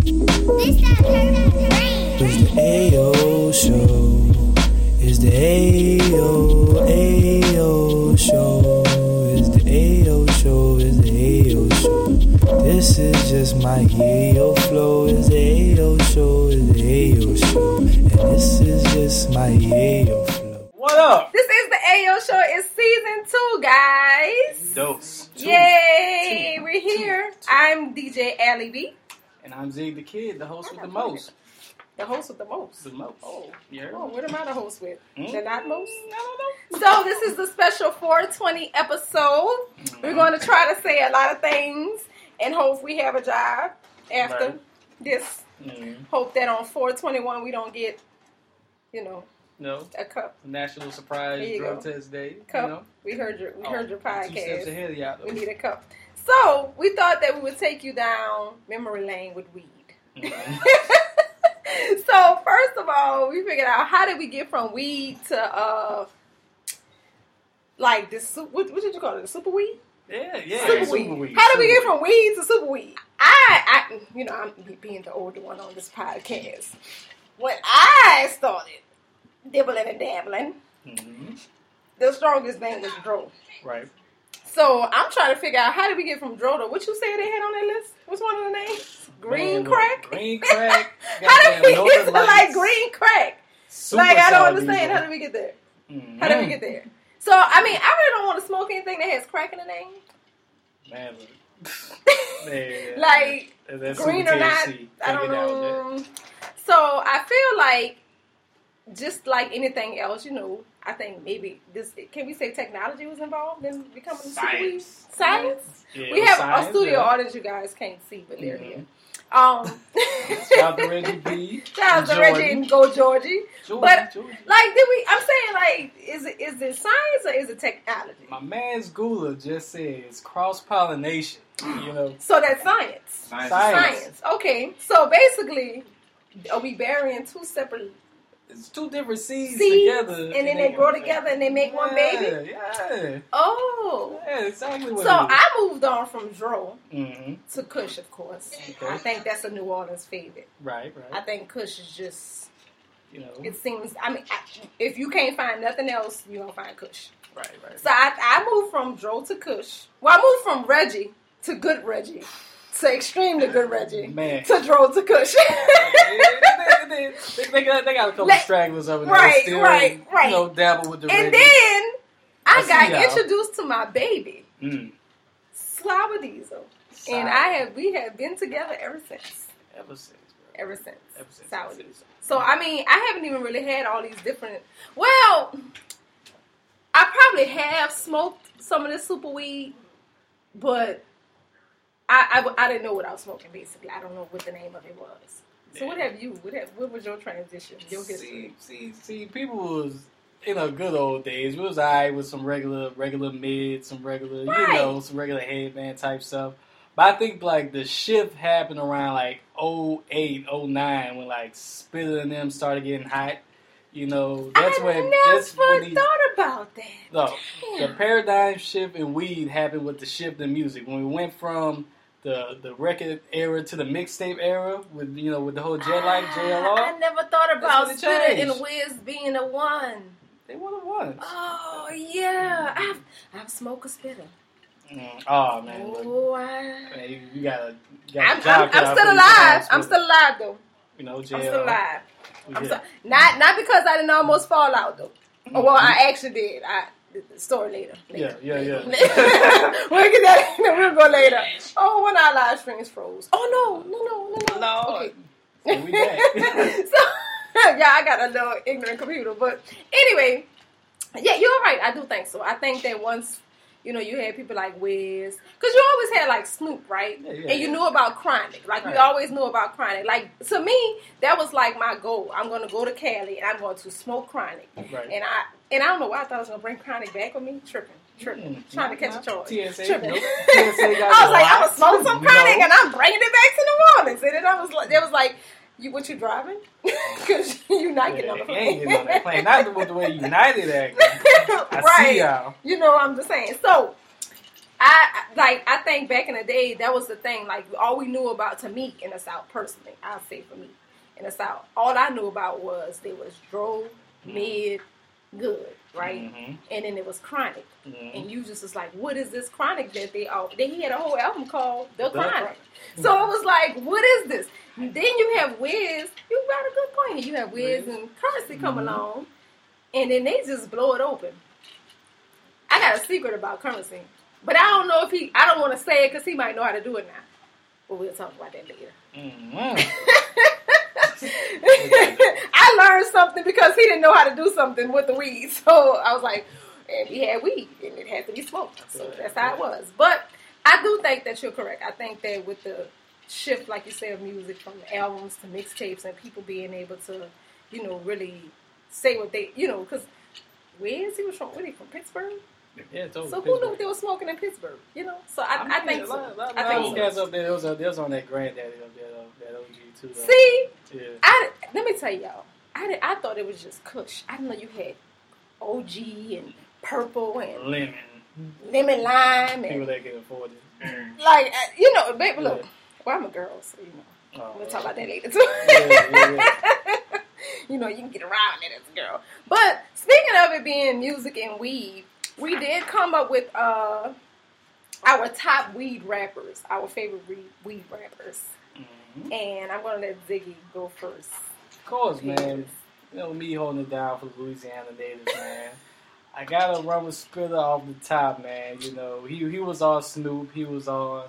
It's the Ayo Show. It's the Ayo Show. It's the Ayo Show. It's the Ayo Show. This is just my Ayo flow. It's the Ayo Show. It's the Ayo Show. And this is just my Ayo flow. What up? This is the Ayo Show. It's season 2, guys. Dose. Yay, we're here. I'm DJ Allie B. And I'm Zig the Kid, the host with the most. The host with the most. The most. Oh, Yeah. oh, what am I the host with? The not most? I don't So this is the special 420 episode. We're going to try to say a lot of things and hope we have a job after Right. this. know. Hope that on 421 we don't get, No. a cup. National Surprise There you Drug go. Test Day. Cup. You know? We heard your 2 podcast. steps ahead of y'all. We need a cup. So we thought that we would take you down memory lane with weed. So first of all, we figured out how did we get from weed to like this. What did you call it? The super weed? Yeah. Super weed. How did we get from weed to super weed? I'm being the older one on this podcast. When I started dibbling and dabbling, Mm-hmm. the strongest thing was dro. Right. So I'm trying to figure out how did we get from dro to what you said they had on that list? What's one of the names? Green Man, crack. Green crack. How did we goddamn get to Northern like Lights, green crack? super Like I don't solid understand. diesel. How did we get there? Mhm. How did we get there? So I mean, I really don't want to smoke anything that has crack in the name. Man, look. Man, Like that's green super or not, THC. I don't Take it down with know. So I feel like just like anything else, I think maybe this. Can we say technology was involved in becoming super weed? Science. that. Yeah, We have science, a studio yeah. audience you guys can't see, but they're Mhm. here. Shout out to Reggie B. Shout out to Jordan. Reggie and Go Georgie. Georgie, But Georgie. like, did we? I'm saying like, is it science or is it technology? My man's Gula just says cross pollination. So that's science. Science. Okay. So basically, are we burying two separate It's two different seeds seeds together, and then they grow together and they make one baby? Yeah, Oh. yeah, exactly what. So I moved on from Dro Mm-hmm. to Kush, of course. Okay. I think that's a New Orleans favorite. Right. I think Kush is just. It seems. I mean, if you can't find nothing else, you don't find Kush. Right. So I moved from Dro to Kush. Well, I moved from Reggie to Good Reggie to Extreme to Good Reggie Man. to Dro to Kush. they got a couple Like, stragglers over there. right, Still, right. Dabble with the And Reggie. then I see got y'all. introduced to my baby, Mm. Slava Diesel, and we have been together ever since. Ever since, bro. Ever since. Ever since. Sour Diesel. So I mean, I haven't even really had all these different. Well, I probably have smoked some of this super weed, but I didn't know what I was smoking. Basically, I don't know what the name of it was. So what have you? What was your transition? Your history? See, people was in the good old days. We was alright with some regular mid, some regular, Right. some regular headband type stuff. But I think like the shift happened around like 08, 09 when like Spitter and them started getting hot. That's when never thought about that. No, the Damn. paradigm shift in weed happened with the shift in music when we went from the record era to the mixtape era with with the whole Jet Life JLR. I never thought about when it Spitter changed. and Wiz being a one. They would have won. Oh yeah, I've smoked a Spitter. Oh man, look, Oh, man, you gotta I'm job cut out for still you alive. guys, I'm still alive though. JLR. I'm still alive. I'm Yeah. so, not because I didn't almost fall out though. Well, I actually did. The story later. Yeah. We'll get that. We'll go later. Oh, when our live streams froze. Oh no. Lord. Okay. We back. So yeah, I got a little ignorant computer, but anyway, yeah, you're right. I do think so. I think that once you had people like Wiz, because you always had like Snoop, right? Yeah, and you knew about Chronic. Like we Right. always knew about Chronic. Like to me, that was like my goal. I'm going to go to Cali and I'm going to smoke Chronic. Right. And I don't know why I thought I was going to bring Chronic back with me. Tripping. Trying to catch a charge. TSA. Tripping. Nope. TSA got I was like, I'm lots. gonna smoke some Chronic No. and I'm bringing it back to New Orleans. And then I was like, they was like, what you driving? Because you not getting on the You ain't plane. getting on that plane. Not with the way United act. I Right. see y'all. I'm just saying. So I think back in the day, that was the thing. Like, all we knew about, to me, in the South, personally, I'll say for me, in the South, all I knew about was there was dro, mid, good, right? Mm-hmm. And then there was chronic. Mm-hmm. And you just was like, what is this chronic that he had a whole album called The Chronic. Mm-hmm. So it was like, what is this? And then you have Wiz. You got a good point. You have Wiz and Currency come along, and then they just blow it open. I got a secret about Currency. But I don't know if I don't want to say it because he might know how to do it now. But we'll talk about that later. Mm-hmm. I learned something because he didn't know how to do something with the weed. So I was like, and he had weed and it had to be smoked. So that's how it was. But I do think that you're correct. I think that with the shift, like you said, of music from albums to mixtapes and people being able to, really say what they, because Wiz, he was from Pittsburgh? Yeah, totally. So who knew they were smoking in Pittsburgh? So I think so. I think guys up there, there was on that Granddaddy up there, that OG too. Though. See, yeah. Let me tell y'all, I thought it was just Kush. I didn't know you had OG and Purple and lemon lime and people that can afford it. Like baby, look. Well, I'm a girl, so we'll talk about that later too. You can get around it as a girl. But speaking of it being music and weed, we did come up with our top weed rappers, our favorite weed rappers. Mm-hmm. And I'm going to let Ziggy go first. Of course, man. Me holding it down for Louisiana natives, man. I got to run with Spitter off the top, man. He was all Snoop. He was all,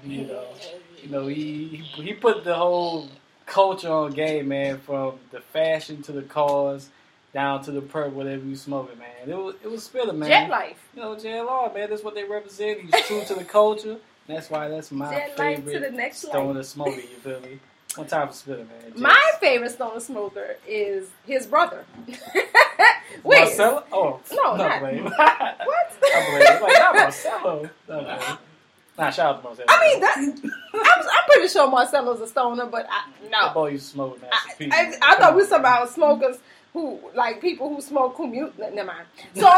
he put the whole culture on game, man, from the fashion to the cars, down to the perk, whatever you smoking, man. It was Spitter, man. Jet Life. JLR, man. That's what they represent. He's true to the culture. That's why that's my Jet favorite Life to the next stoner smoker, you feel me? One time for Spitter, man. My favorite stoner smoker is his brother. Wait. Marcelo? Oh. No, not. What? I believe. Not Marcelo. Nah, shout out to Marcelo. I mean, I'm pretty sure Marcelo's a stoner, but no. That boy used to smoke, man. I thought we were talking about smokers who, like people who smoke, who mute. Never mind. So,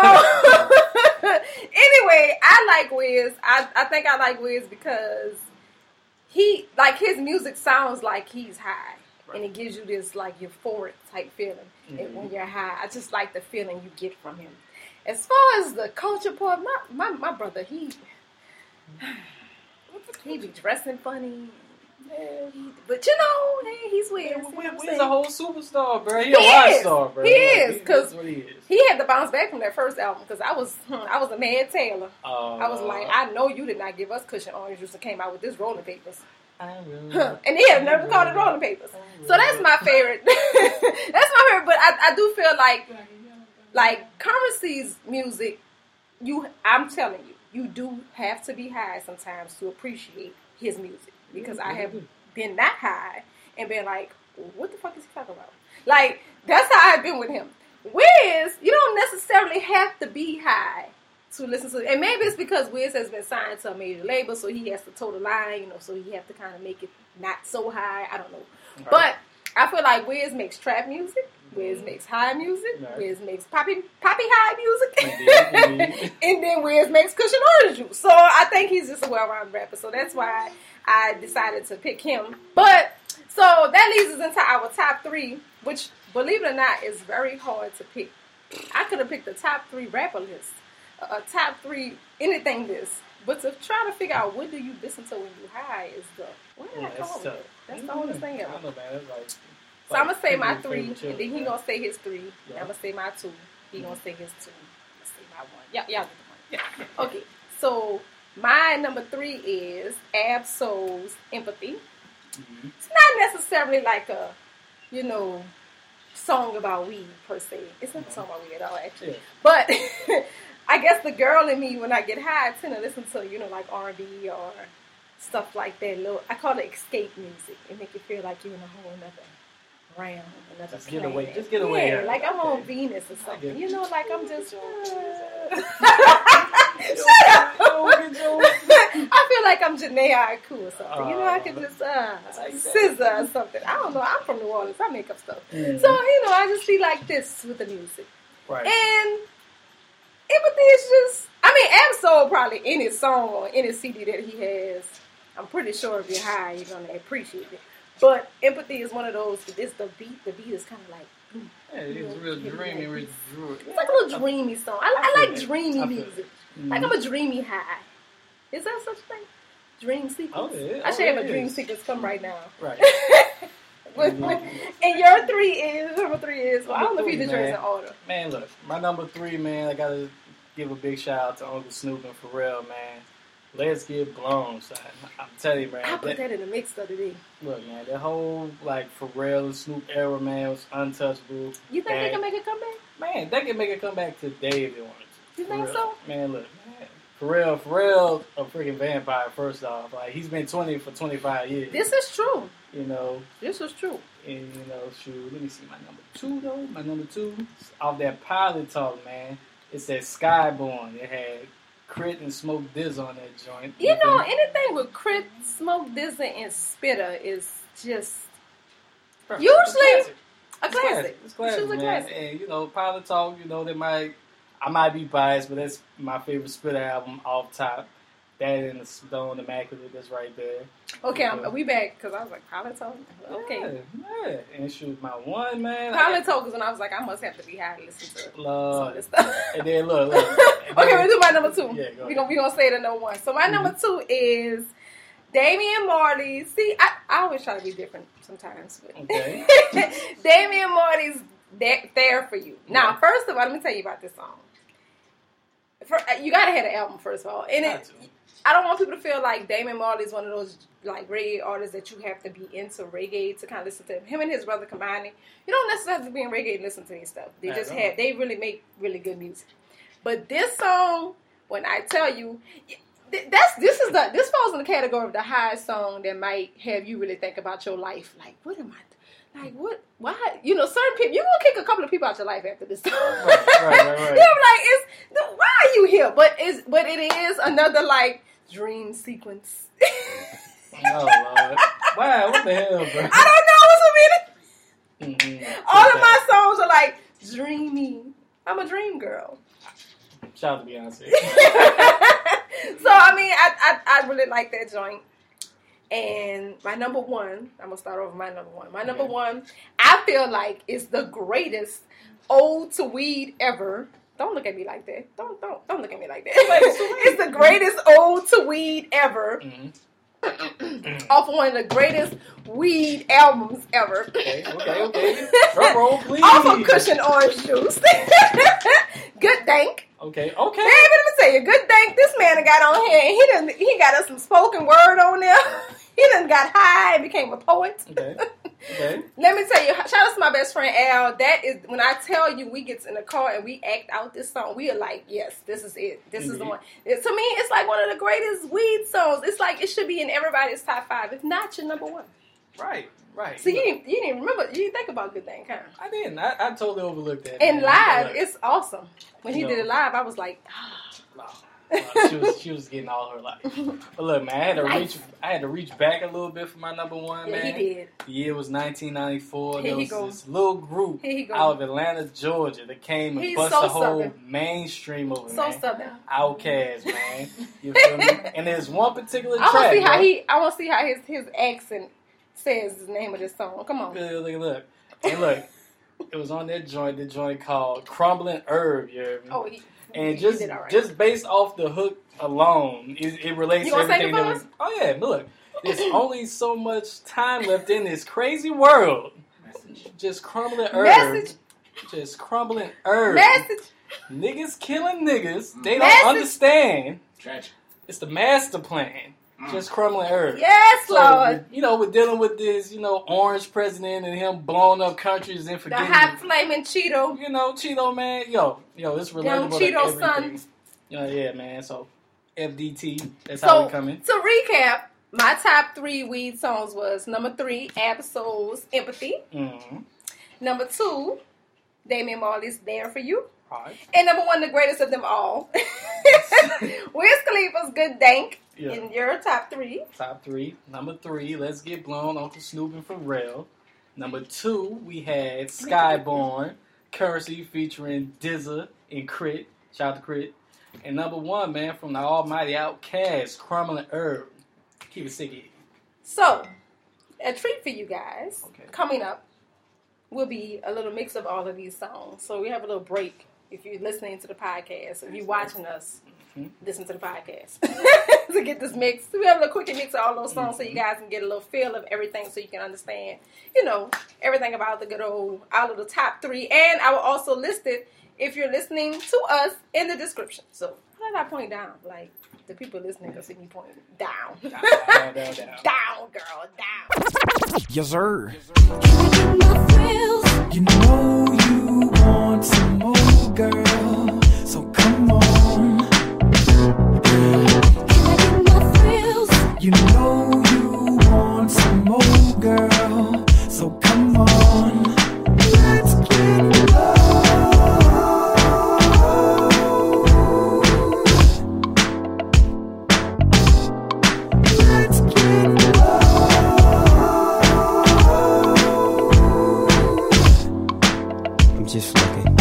anyway, I like Wiz. I think I like Wiz because his music sounds like he's high. Right. And it gives you this, like, euphoric type feeling. Mm-hmm. And when you're high, I just like the feeling you get from him. As far as the culture part, my brother, he be dressing funny. But he's weird. He's a whole superstar, bro. He's a rock star, bro. He is, because he had to bounce back from that first album. Because I was a mad Taylor. I was like, I know you did not give us Cushion Orange Juice and came out with this Rolling Papers. And he had never called it Rolling Papers. So that's my favorite. That's my favorite. But I do feel like Currency's music. I'm telling you, you do have to be high sometimes to appreciate his music. Because I have been that high and been like, what the fuck is he talking about? Like, that's how I've been with him. Wiz, you don't necessarily have to be high to listen to it. And maybe it's because Wiz has been signed to a major label, so he has to toe the line, so he has to kind of make it not so high. I don't know. Right. But I feel like Wiz makes trap music. Wiz makes high music. Right. Wiz makes poppy high music. Indeed. And then Wiz makes Cushion Orange Juice. So I think he's just a well-rounded rapper. So that's why I decided to pick him. But, so that leads us into our top three, which, believe it or not, is very hard to pick. I could have picked the top three rapper list, a top three anything list. But to try to figure out what do you listen to when you high is what did I call it? That's the hardest thing ever. I know, man. So I'm going to say my three, and then he's going to say his three. Yeah. I'm going to say my two. He's going to say his two. I'm going to say my one. Y'all get the point. Yeah. Okay. So my number 3 is Ab-Soul's Empathy. Mm-hmm. It's not necessarily like a, song about weed per se. It's not a song about weed at all, actually. Yeah. But I guess the girl in me, when I get high, I tend to listen to, like R&B or stuff like that. I call it escape music. It make you feel like you're in a whole nother realm, another Just get away. Just get away. Yeah, like I'm on Venus or something. Like I'm just. Shut up. I feel like I'm Janae Aiku or something. I could just scissor or something. I don't know. I'm from New Orleans. I make up stuff. Mm-hmm. So I just be like this with the music. Right. And Empathy is just, I mean, Absol probably any song or any CD that he has, I'm pretty sure if you're high, you're going to appreciate it. But Empathy is one of those, it's the beat is kind of like, yeah, it's real dreamy. It's like a little dreamy song. I like dreamy music. Like I'm a dreamy high. Is that such a thing? Dream sequence? Oh, yeah. I should have a dream sequence come right now. Right. And your number three is, well, I don't know if you did yours in order. Man, look, my number 3, man, I gotta give a big shout out to Uncle Snoop and Pharrell, man. Let's Get Blown, son. I'm telling you, man. I put that in the mix the other day. Look, man, that whole, like, Pharrell and Snoop era, man, was untouchable. You think they can make a comeback? Man, they can make a comeback today if they wanted to. You think so? Man, look, man. Pharrell, a freaking vampire, first off. Like, he's been 20 for 25 years. This is true. You know. This is true. And, you know, shoot, let me see my number 2, though. My number 2, off that Pilot Talk, man, it said Skyborn. It had Crit and Smoke Diz on that joint. You know, anything with Crit, Smoke Diz, and Spitter is just perfect. usually a It's classic. It's classic, usually man. classic. And, you know, Pilot Talk, you know, I might be biased, but that's my favorite Spitter album off top. That and the Stone Immaculate that's right there. Okay, are we back? Because I was like, Pilot Talk? Okay. Yeah. And shoot, my one, man. Pilot Talk is when I was like, I must have to be high to listen to some of Lord. this stuff. And then look. Okay, we'll do my number 2. Yeah, go We're gonna say the number 1. So my number 2 is Damian Marley. See, I always try to be different sometimes. But Okay. Damian Marley's There For You. Now, first of all, let me tell you about this song. You gotta have the album, first of all. And I don't want people to feel like Damian Marley is one of those like reggae artists that you have to be into reggae to kind of listen to him. Him and his brother combining. You don't necessarily have to be in reggae to listen to these stuff. They really make really good music. But this song, when I tell you, this falls in the category of the high song that might have you really think about your life. Like, what am I? Like, what? Why? You know, certain people, you're going to kick a couple of people out your life after this song. Right. You're like, why are you here? But it is another, like, dream sequence. Oh, Lord. Wow, what the hell, bro? I don't know what's a meaning. All of my songs are, like, dreamy. I'm a dream girl. Shout out to Beyonce. So, I mean, I really like that joint. And my number 1, I'm going to start over my number 1. My number 1, I feel like is the greatest ode to weed ever. Don't look at me like that. Don't look at me like that. It's the greatest ode to weed ever. Off one of the greatest weed albums ever. Okay. Drum roll, please. Off of Cushion Orange Juice. Good Dank. Okay. Baby, let me tell you, Good Dank, this man got on here and he got us some spoken word on there. He done got high and became a poet. Okay. Let me tell you, shout out to my best friend Al. That is, when I tell you we get in the car and we act out this song, we are like, yes, this is it. This is the one. To me, it's like one of the greatest weed songs. It's like it should be in everybody's top 5, if not your number 1. Right. So you didn't remember, you didn't think about Good Thing, huh? I didn't. I totally overlooked that. And live, it's awesome. When he did it live, I was like, she was getting all her life. But look, man, I had to reach back a little bit for my number 1, man. Yeah, he did. The year was 1994. Here There he was this little group out of Atlanta, Georgia, that came and bust the whole mainstream over, man. So southern. Outkast, man. You feel me? And there's one particular track. I want to see how his accent says the name of this song. Come on. Look. And look, it was on that joint, the joint called Crumbling Herb, you hear me? And just based off the hook alone, it relates to everything that was. Oh yeah, look, there's only so much time left in this crazy world. Just crumbling herb. Just crumbling herb. Niggas killing niggas. They don't understand. Tragic. It's the master plan. Just crumbling herb. Yes, Lord. You know, we're dealing with this, orange president and him blowing up countries and forgetting. The hot flaming Cheeto. Cheeto, man. Yo, it's relatable to Cheeto everything. son. Yeah, man. So, FDT, that's how we coming. To recap, my top 3 weed songs was number 3, Absol's Empathy. Mm-hmm. Number 2, Damian Marley's There For You. Right. And number 1, the greatest of them all, Wiz Khalifa's Good Dank. Yeah. In your top 3. Top 3. Number 3, Let's Get Blown, Uncle Snoop and Pharrell. Number 2, we had Skyborn, Currency featuring Dizza and Crit. Shout out to Crit. And number 1, man, from the almighty Outkast, Crumbling Herb. Keep it sticky. So, a treat for you guys coming up will be a little mix of all of these songs. So we have a little break if you're listening to the podcast. If you're watching us, listen to the podcast to get this mix. We have a little quick mix of all those songs so you guys can get a little feel of everything so you can understand, everything about the good old, out of the top 3. And I will also list it if you're listening to us in the description. So how did I point down? Like, the people listening can see me pointing down. Down, girl, down. Yes, sir. You know you want some more, girl. So come on. You know you want some more, girl. So come on. Let's get low. Just looking.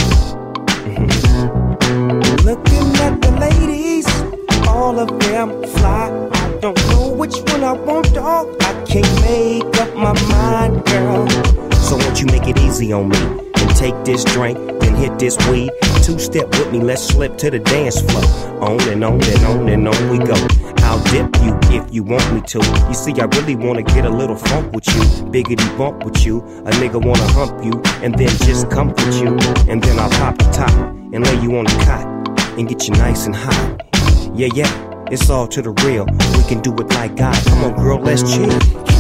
Looking at the ladies, all of them fly. I don't know which one I want, dog. I can't make up my mind, girl. So won't you make it easy on me and take this drink, then hit this weed. 2-step with me, let's slip to the dance floor. On and on and on and on we go. I'll dip you if you want me to. You see, I really wanna get a little funk with you, biggity bump with you. A nigga wanna hump you and then just comfort you. And then I'll pop the top and lay you on the cot and get you nice and hot. Yeah, it's all to the real. We can do it like God. Come on, girl, let's chill.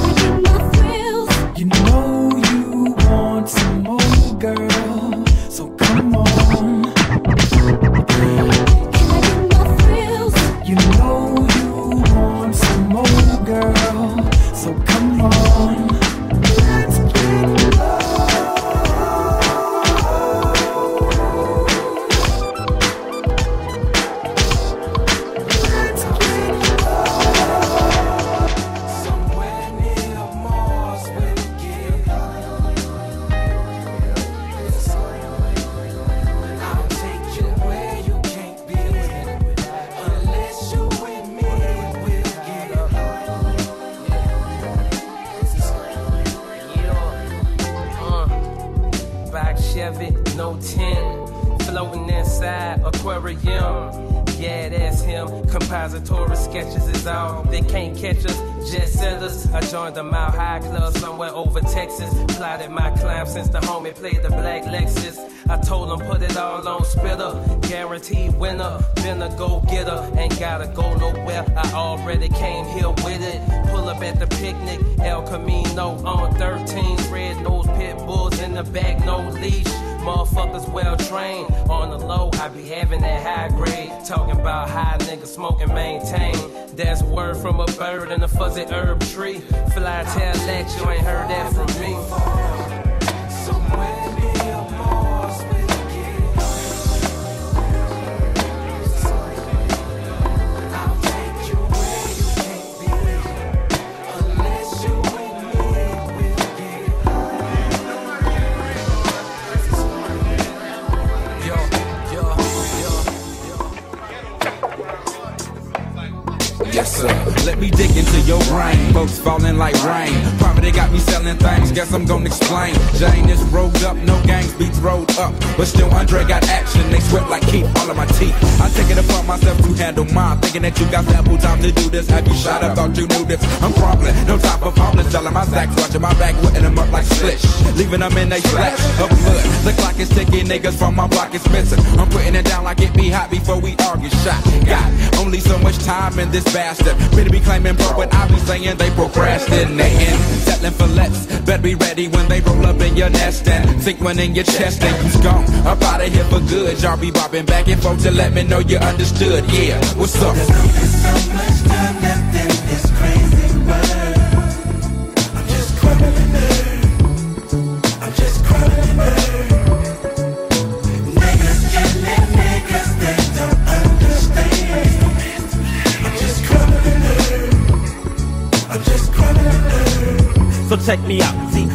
You know you want some more, girl. So come on. You know you want some more, girl. So come on. Let's get low. Let's get low. Somewhere near Mars we'll get. I'll take you where you can't be. Unless you with me, we'll get. Back Chevy, no 10, floating inside aquarium. Yeah, that's him. Compository sketches is all. They can't catch us, jet setters. I joined the Mile High Club somewhere over Texas. Plotted my climb since the homie played the black Lexus. I told him put it all on spitter. Guaranteed winner, been a go-getter. Ain't gotta go nowhere, I already came here with it. Pull up at the picnic, El Camino on 13. Red-nosed pit bulls in the back, no leash. Motherfuckers well trained. On the low, I be having that high grade. Talking about high niggas smoke and maintain. That's word from a bird in a fuzzy herb tree. Fly tell that you ain't heard that from me. Somewhere near Mars we'll get. I'll take you where you can't be. Unless you with me, we'll get. Yes, sir. Let me dig into your brain. Folks falling like rain. Poverty got me selling things. Guess I'm gonna explain. Jane is rolled up, no gangs beats rolled up. But still, Andre got action. They sweat like Keith, all of my teeth. I take it upon myself to handle mine. Thinking that you got ample time to do this. Have you shot up? Thought you knew this. I'm crumbling. No time for homeless. Selling my sacks. Watching my back. Wetting them up like slish. Leaving them in they splash of blood. The clock is ticking. Niggas from my block is missing. I'm putting it down like it be hot before we argue. Shot. Got only so much time in this bastard. Better be claiming bro, but I be saying they procrastinating. Settling for less. Better be ready when they roll up in your nest and sink one in your chest and you's gone. Up out of here for good. Y'all be bobbing back and forth to let me know you understood. Yeah, what's up? There's only so much time left in this crazy world. I'm just crumbling earth. I'm just crumbling earth. Niggas killing niggas they don't understand. I'm just crumbling earth. I'm just crumbling earth. So check me out. See, once in a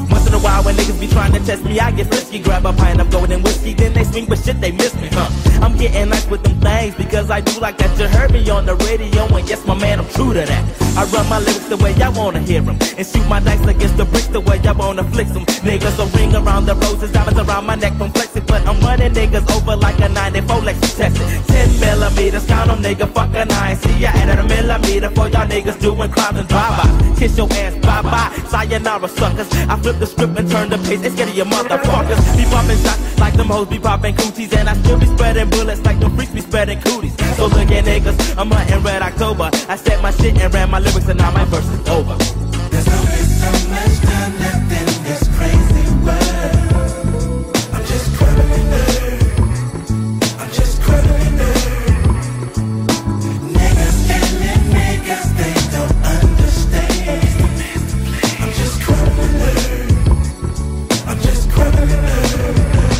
why when niggas be trying to test me, I get frisky. Grab a pint of golden whiskey, then they swing, but shit, they miss me, I'm getting nice with them things because I do like that. You heard me on the radio, and yes, my man, I'm true to that. I run my lyrics the way I wanna hear them, and shoot my dice against the bricks the way I wanna flex them. Niggas a ring around the roses, diamonds around my neck from flexing, but I'm running niggas over like a 94 Lexus tested. 10 millimeters, count them, nigga, fuck a 9. See, I added a millimeter for y'all niggas doing crimes and drive-by. Kiss your ass, bye-bye, sayonara, suckers. I flip the script and turn the page, it's getting your motherfuckers. Be popping shots like them hoes be popping cooties, and I still be spreading bullets like them freaks be spreading cooties. So look at niggas, I'm hunting Red October. I said my shit and ran my lyrics, and now my verse is over. There's only so much time left in this crazy world. I'm just crumbling earth. I'm just crumbling earth. Niggas killing niggas, they don't understand. I'm just crumbling earth. I'm just crumbling earth.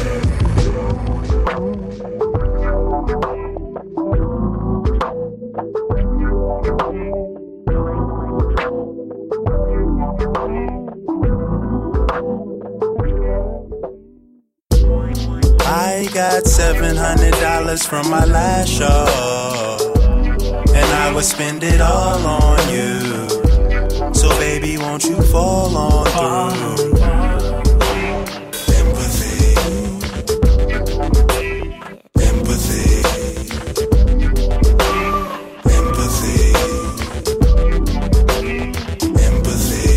I got $700 from my last show, and I would spend it all on you. So baby, won't you fall on through? Empathy, empathy, empathy, empathy.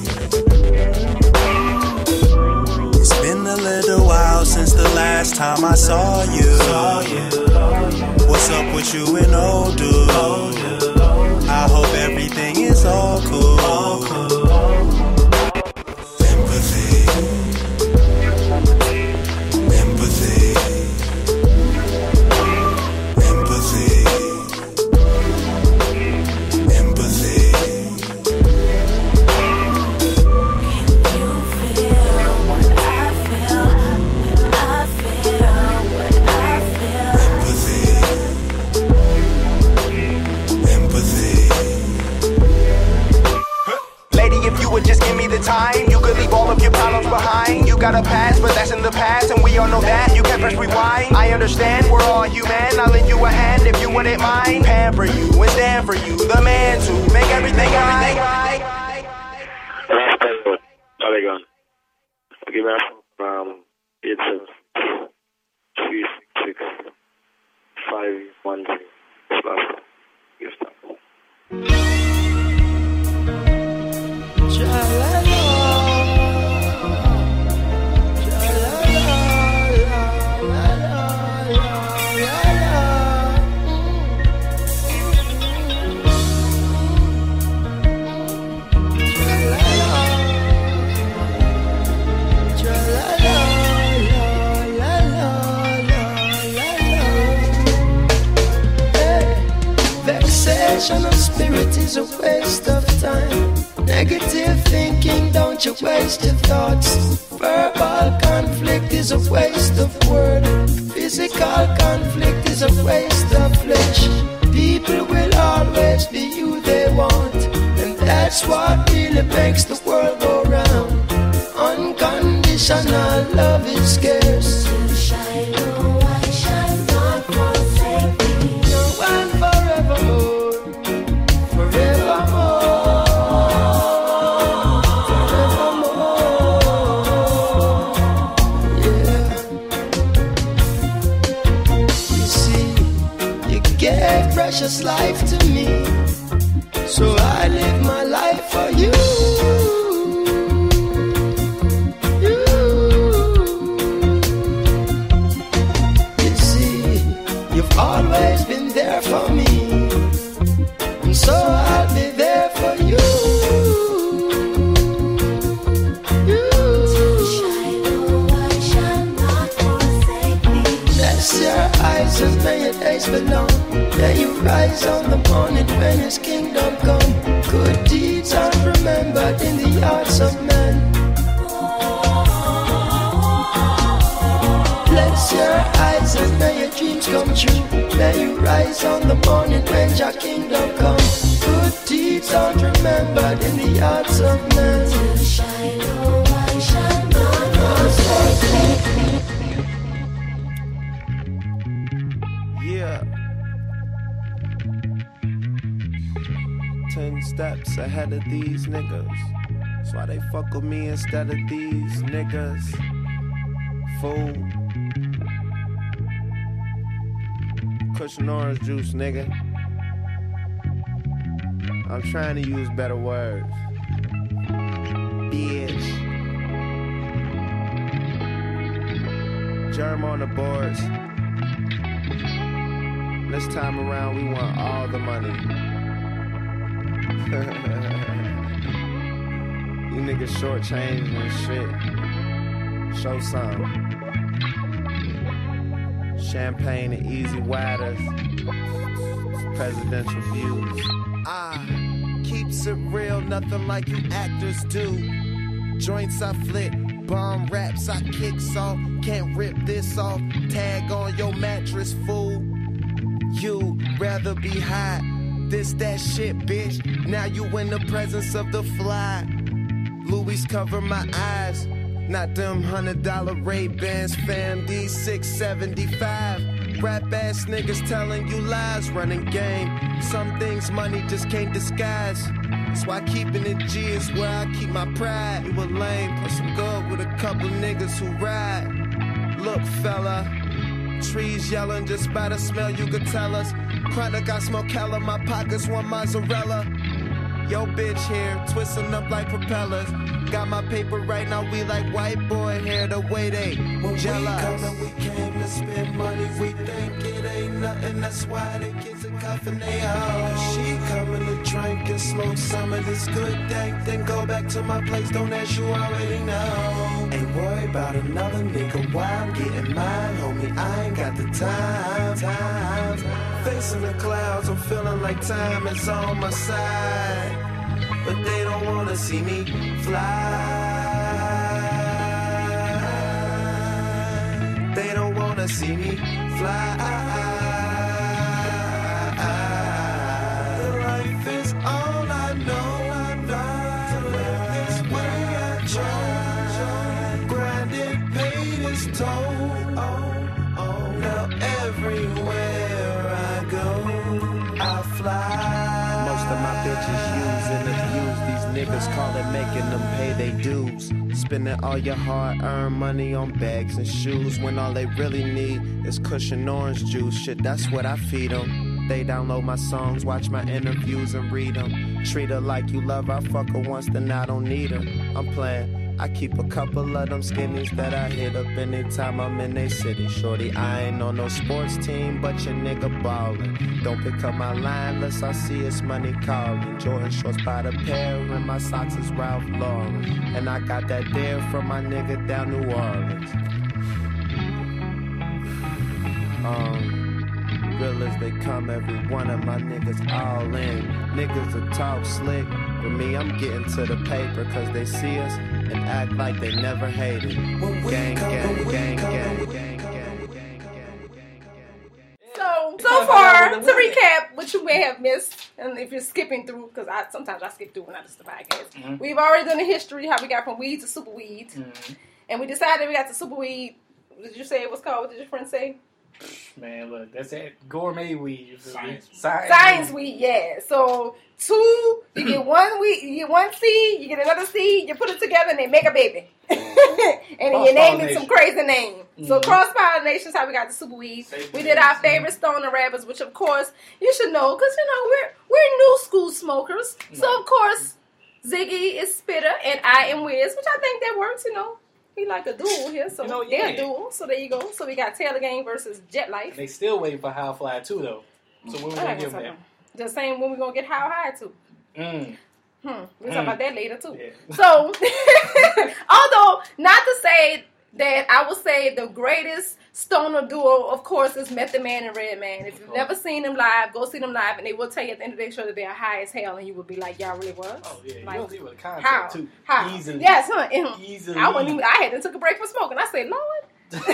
It's been a little while since the last time I saw you. What's up with you and old dude? I hope everything is all cool. Empathy, empathy, empathy, empathy. Can you feel what I feel? I feel what I feel. Empathy, empathy. Lady, if you would just give me the time, you could leave all of your problems behind. You got a past, but that's in the past, and we all know that. You can't press rewind. I understand, we're all human. I'll lend you a hand if you wouldn't mind. Pamper you and stand for you, the man to make everything right. How they going? Okay, man. 87 366 510. Yes, Vexation of spirit is a waste of time. Negative thinking, don't you waste your thoughts. Verbal conflict is a waste of word. Physical conflict is a waste of flesh. People will always be who they want, and that's what really makes the world go round. Unconditional love is scarce. To shine, oh, I shall not forsake me. No one forevermore, forevermore, forevermore. Yeah. You see, you gave precious life to me, so I live my life for you. Always been there for me, and so I'll be there for you. Bless your eyes and may your days belong. May you rise on the morning when his kingdom come. Good deeds are remembered in the hearts of men. Bless your eyes and may your dreams come true. May you rise on the morning when your kingdom comes. Good deeds are remembered in the hearts of men. To shine, oh, I shall steps ahead of these niggas. That's why they fuck with me instead of these niggas. Fool. Cushion orange juice, nigga. I'm trying to use better words. Bitch. Germ on the boards. This time around, we want all the money. You niggas shortchanged and shit. Show some. Champagne and easy waters. Presidential views. Keeps it real, nothing like you actors do. Joints I flip, bomb raps I kick off. Can't rip this off. Tag on your mattress, fool. You rather be high. This that shit, bitch. Now you in the presence of the fly. Louis cover my eyes. Not them $100 Ray-Bans, fam. These $675. Rap ass niggas telling you lies, running game. Some things money just can't disguise. That's why keeping it G is where I keep my pride. You a lame, plus I'm good with a couple niggas who ride. Look, fella. Trees yelling just by the smell, you could tell us. Chronic, I smoke hella, my pockets want mozzarella. Yo, bitch here, twisting up like propellers. Got my paper right now, we like white boy hair, the way they jealous. When we came to spend money, we think it ain't nothing. That's why they kids are cuffing they hoes. She coming to drink and smoke some of this good dank. Then go back to my place, don't ask, you already know. Ain't worry about another nigga, why I'm getting mine, homie. I ain't got the time. Facing the clouds, I'm feeling like time is on my side. But they don't wanna see me fly. They don't wanna see me fly. Life is all I know. To live this way I try. Grinded, paid its toll. Now everywhere I go, I fly. Most of my bitches using the views. These niggas call it making them pay their dues. Spending all your hard-earned money on bags and shoes when all they really need is cushion orange juice. Shit, that's what I feed them. They download my songs, watch my interviews and read them. Treat her like you love her, fuck her once, then I don't need her. I'm playing. I keep a couple of them skinnies that I hit up anytime I'm in they city. Shorty, I ain't on no sports team, but your nigga ballin'. Don't pick up my line unless I see it's money calling. Jordan shorts by the pair, and my socks is Ralph Lauren. And I got that there from my nigga down New Orleans. Real as they come, every one of my niggas all in. Niggas will talk slick. With me, I'm getting to the paper, cause they see us and act like they never hated. Gang. So far, to recap what you may have missed, and if you're skipping through, because sometimes I skip through when I listen to podcasts. We've already done the history, how we got from weed to super weed. And we decided we got to super weed. What did you say it was called? What did your friend say? Man, look, that's it. Gourmet weed. Science weed, yeah. So, you get one weed, you get one seed, you get another seed, you put it together and they make a baby. And then you name it some crazy name. So, cross-pollination is how we got the super weed. We did our favorite stoner rappers, which of course, you should know, because, we're new school smokers. So, of course, Ziggy is Spitter and I am Wiz, which I think that works, We like a duel here, so they're a duel. So there you go. So we got Taylor Gang versus Jet Life. They still waiting for How Fly 2, though. So when we gonna give them that? Just saying when we gonna get How High 2. We'll talk about that later too. Yeah. So, although not to say that I would say the greatest stoner duo, of course, is Method Man and Redman. If you've never seen them live, go see them live, and they will tell you at the end of their show that they are high as hell, and you will be like, "Y'all really was?" Oh yeah, like, you with a concept too. How? Easily. Yes, easily. I had to took a break from smoking. I said, "Lord."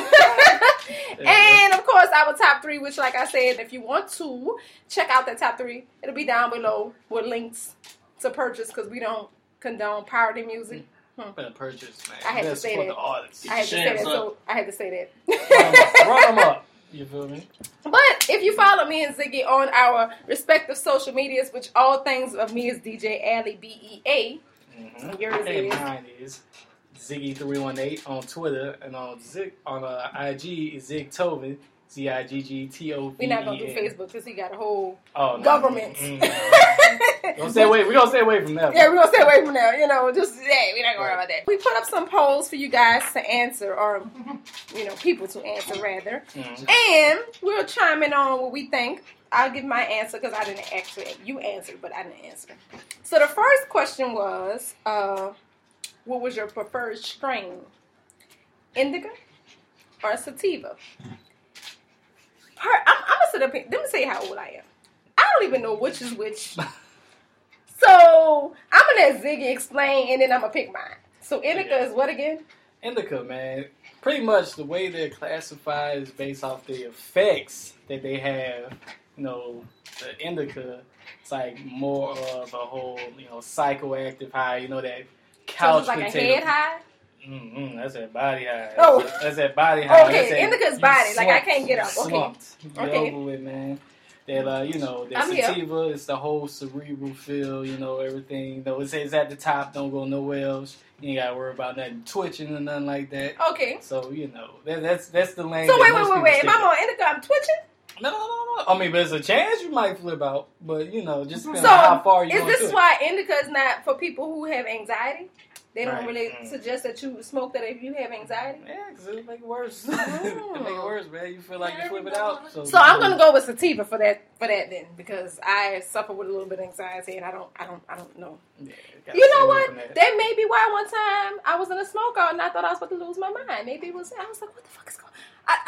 And of course, our top 3, which, like I said, if you want to check out that top 3, it'll be down below with links to purchase, because we don't condone pirated music. Better purchase, man. I had to say that. The artists. I had to say that. So I had to say that. Run them up. You feel me? But if you follow me and Ziggy on our respective social medias, which all things of me is DJ Alley BEA, and yours is mine is Ziggy318 on Twitter, and on IG is Zigtoven, ZIGGTOVEN. We're not gonna do Facebook because he got a whole government. We're gonna stay away from that. Yeah, we're gonna stay away from that. We're not gonna worry about that. We put up some polls for you guys to answer, or people to answer rather, and we'll chime in on what we think. I'll give my answer because I didn't actually. You answered, but I didn't answer. So the first question was, what was your preferred strain, indica or sativa? I'm gonna sit up here. Let me tell you how old I am. I don't even know which is which. So I'm gonna let Ziggy explain, and then I'm gonna pick mine. So indica is what again? Indica, man. Pretty much the way they're classified is based off the effects that they have. The indica, it's like more of a whole, psychoactive high. That couch so it's like potato. A head high. That's that body high. Oh, that's that body high. Okay, indica's body. Like I can't get up. Okay, okay. Over with, man. That that sativa is the whole cerebral feel. Everything. It's at the top. Don't go nowhere else. You ain't gotta worry about nothing twitching or nothing like that. Okay. So that's the lane. So wait. If I'm on indica, I'm twitching. No. I mean, but there's a chance you might flip out. But just depending on how far you. Is this why indica is not for people who have anxiety? They don't really suggest that you smoke that if you have anxiety? Yeah, because it'll make it worse. It'll make it worse, man. You feel like you flip it out. So I'm going to go with sativa for that then, because I suffer with a little bit of anxiety, and I don't know. Yeah, you know what? That may be why one time I was in a smokeout, and I thought I was about to lose my mind. Maybe I was like, what the fuck is going on?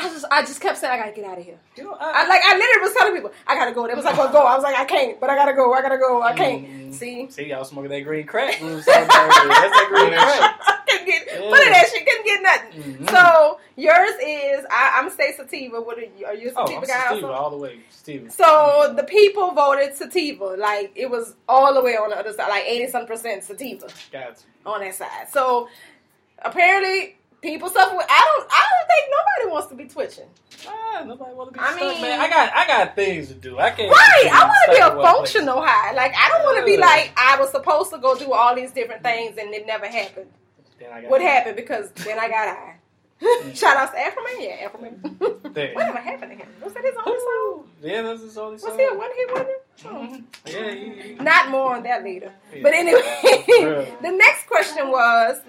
I just kept saying I gotta get out of here. I literally was telling people I gotta go. They was like, "Well, go." I was like, "I can't," but I gotta go. I can't. See, y'all smoking that green crack. That's that green crack. Couldn't get that shit. Couldn't get nothing. So yours is I'm gonna say sativa. What are you? Are you a sativa guy? Sativa all the way. Sativa. So the people voted sativa. Like it was all the way on the other side, like 80% sativa. Gotcha. On that side. So apparently. People suffer with. I don't think nobody wants to be twitching. Nobody want to be stuck, man. I got things to do. I can't. Right. I want to be a functional high. Like I don't want to be like I was supposed to go do all these different things and it never happened. What happened? Because then I got high. Shout out to Afroman. Yeah, Afroman. Whatever happened to him? Was that his only song? Yeah, that's his only song. Was he a one-hit wonder? Yeah. Not more on that later. Yeah. But anyway, the next question was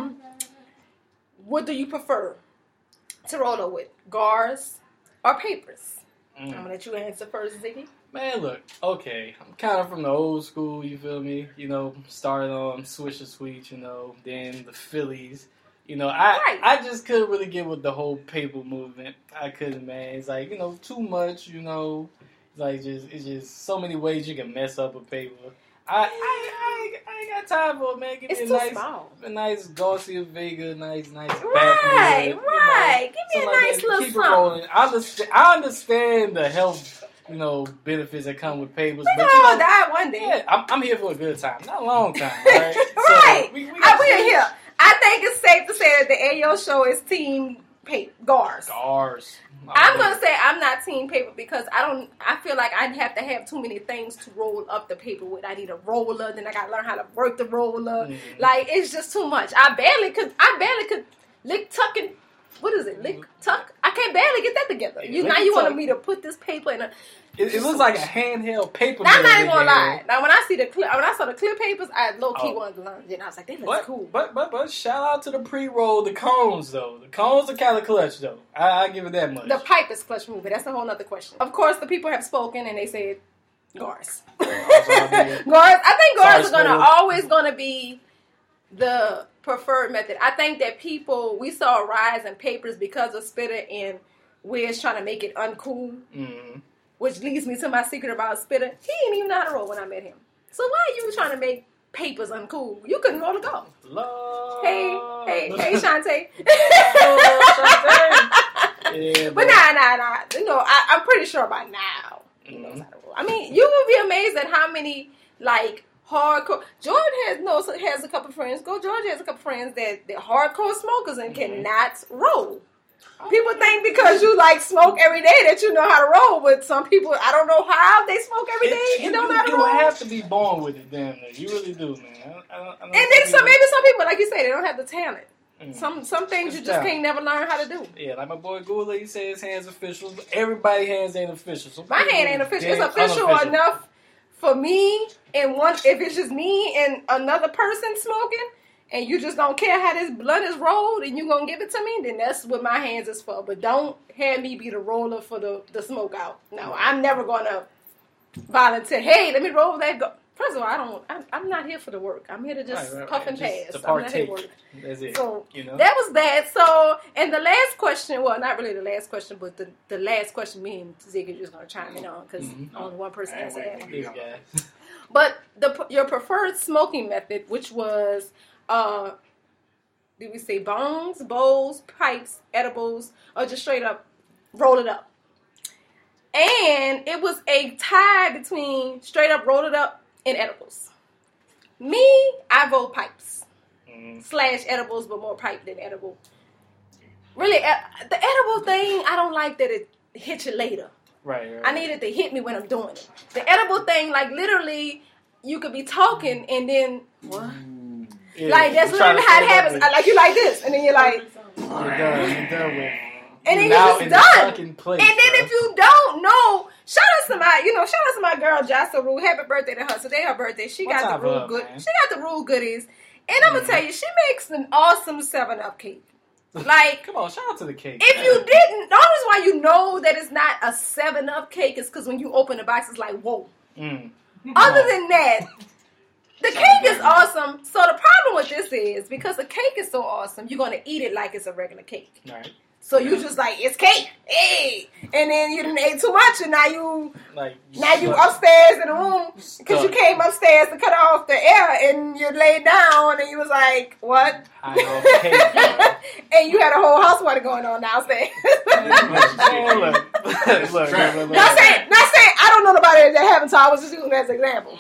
what do you prefer to roll up with, gauze or papers? I'm going to let you answer first, Ziggy. Man, look, okay, I'm kind of from the old school, you feel me? Started on Swisher Sweets, then the Phillies. I just couldn't really get with the whole paper movement. I couldn't, man. It's like, too much, Like, it's just so many ways you can mess up a paper. I ain't got time for it, man. Give me a nice Garcia Vega, nice right. Give me a nice little keep it rolling. I understand the health, benefits that come with papers. We all die one day. Yeah, I'm here for a good time, not a long time. Right? Right. So we're here. I think it's safe to say that the AO show is team gauze. I'm going to say I'm not team paper because I feel like I'd have to have too many things to roll up the paper with. I need a roller, then I got to learn how to work the roller. Like, it's just too much. I barely could lick, tuck, and, what is it, lick, tuck? I can't barely get that together. Now you want me to put this paper in a... It looks like a handheld paper. I'm not even gonna lie. Now when I saw the clear papers, I low key wanted to learn. And I was like, they look cool. But shout out to the pre-roll, the cones though. The cones are kind of clutch though. I give it that much. The pipe is clutch movie. That's a whole other question. Of course, the people have spoken and they said gauze. Gauze. I think gauze is always gonna be the preferred method. I think that we saw a rise in papers because of Spitter and Wiz trying to make it uncool. Mm-hmm. Which leads me to my secret about Spitter. He didn't even know how to roll when I met him. So why are you trying to make papers uncool? You couldn't roll a go. Lord. Hey, Shantae. Yeah, but nah. I'm pretty sure by now he knows how to roll. I mean, you will be amazed at how many, like, hardcore... George has a couple friends. George has a couple friends that they're hardcore smokers and cannot roll. People think because you like smoke every day that you know how to roll. But some people, I don't know how they smoke every day and don't know how to roll. You have to be born with it, damn it. You really do, man. I don't and then maybe some people, like you say, they don't have the talent. Some things you just can't never learn how to do. Yeah, like my boy Gula, he said his hand's official. Everybody's hands ain't official. So my hand ain't official. It's official enough for me and if it's just me and another person smoking, and you just don't care how this blunt is rolled and you gonna give it to me, then that's what my hands is for. But don't have me be the roller for the smoke out. No, I'm never gonna volunteer. Hey, let me roll that. First of all, I'm not here for the work. I'm here to just puff and pass. I'm not here to work. That's it. So that was that. So, and the last question, well, not really the last question, but the last question me and Zig are just gonna chime in on because only one person answered that one. But your preferred smoking method, which was, did we say bongs, bowls, pipes, edibles, or just straight up roll it up? And it was a tie between straight up roll it up and edibles. Me, I vote pipes / edibles, but more pipe than edible. Really, the edible thing, I don't like that it hits you later. Right. I need it to hit me when I'm doing it. The edible thing, like literally, you could be talking and then what? Yeah, like that's literally how it happens. Like you like this, and then you're like, you're done with. And then you're just done. And then if you don't know, shout out to my girl Jassa Rue. Happy birthday to her. Today her birthday. She got the Rue good. She got the Rue goodies. And I'm gonna tell you, she makes an awesome 7-Up cake. Like, come on, shout out to the cake. If you didn't, the only reason why you know that it's not a 7-Up cake is because when you open the box, it's like, whoa. Other than that, the cake is awesome. So the problem with this is because the cake is so awesome, you're gonna eat it like it's a regular cake. Right. So you just like, it's cake, hey, and then you didn't ate too much, and now you upstairs in the room because you came upstairs to cut off the air, and you laid down, and you was like, what? And you had a whole house party going on downstairs. Look. Not saying I don't know nobody that happened, so I was just using that as an example.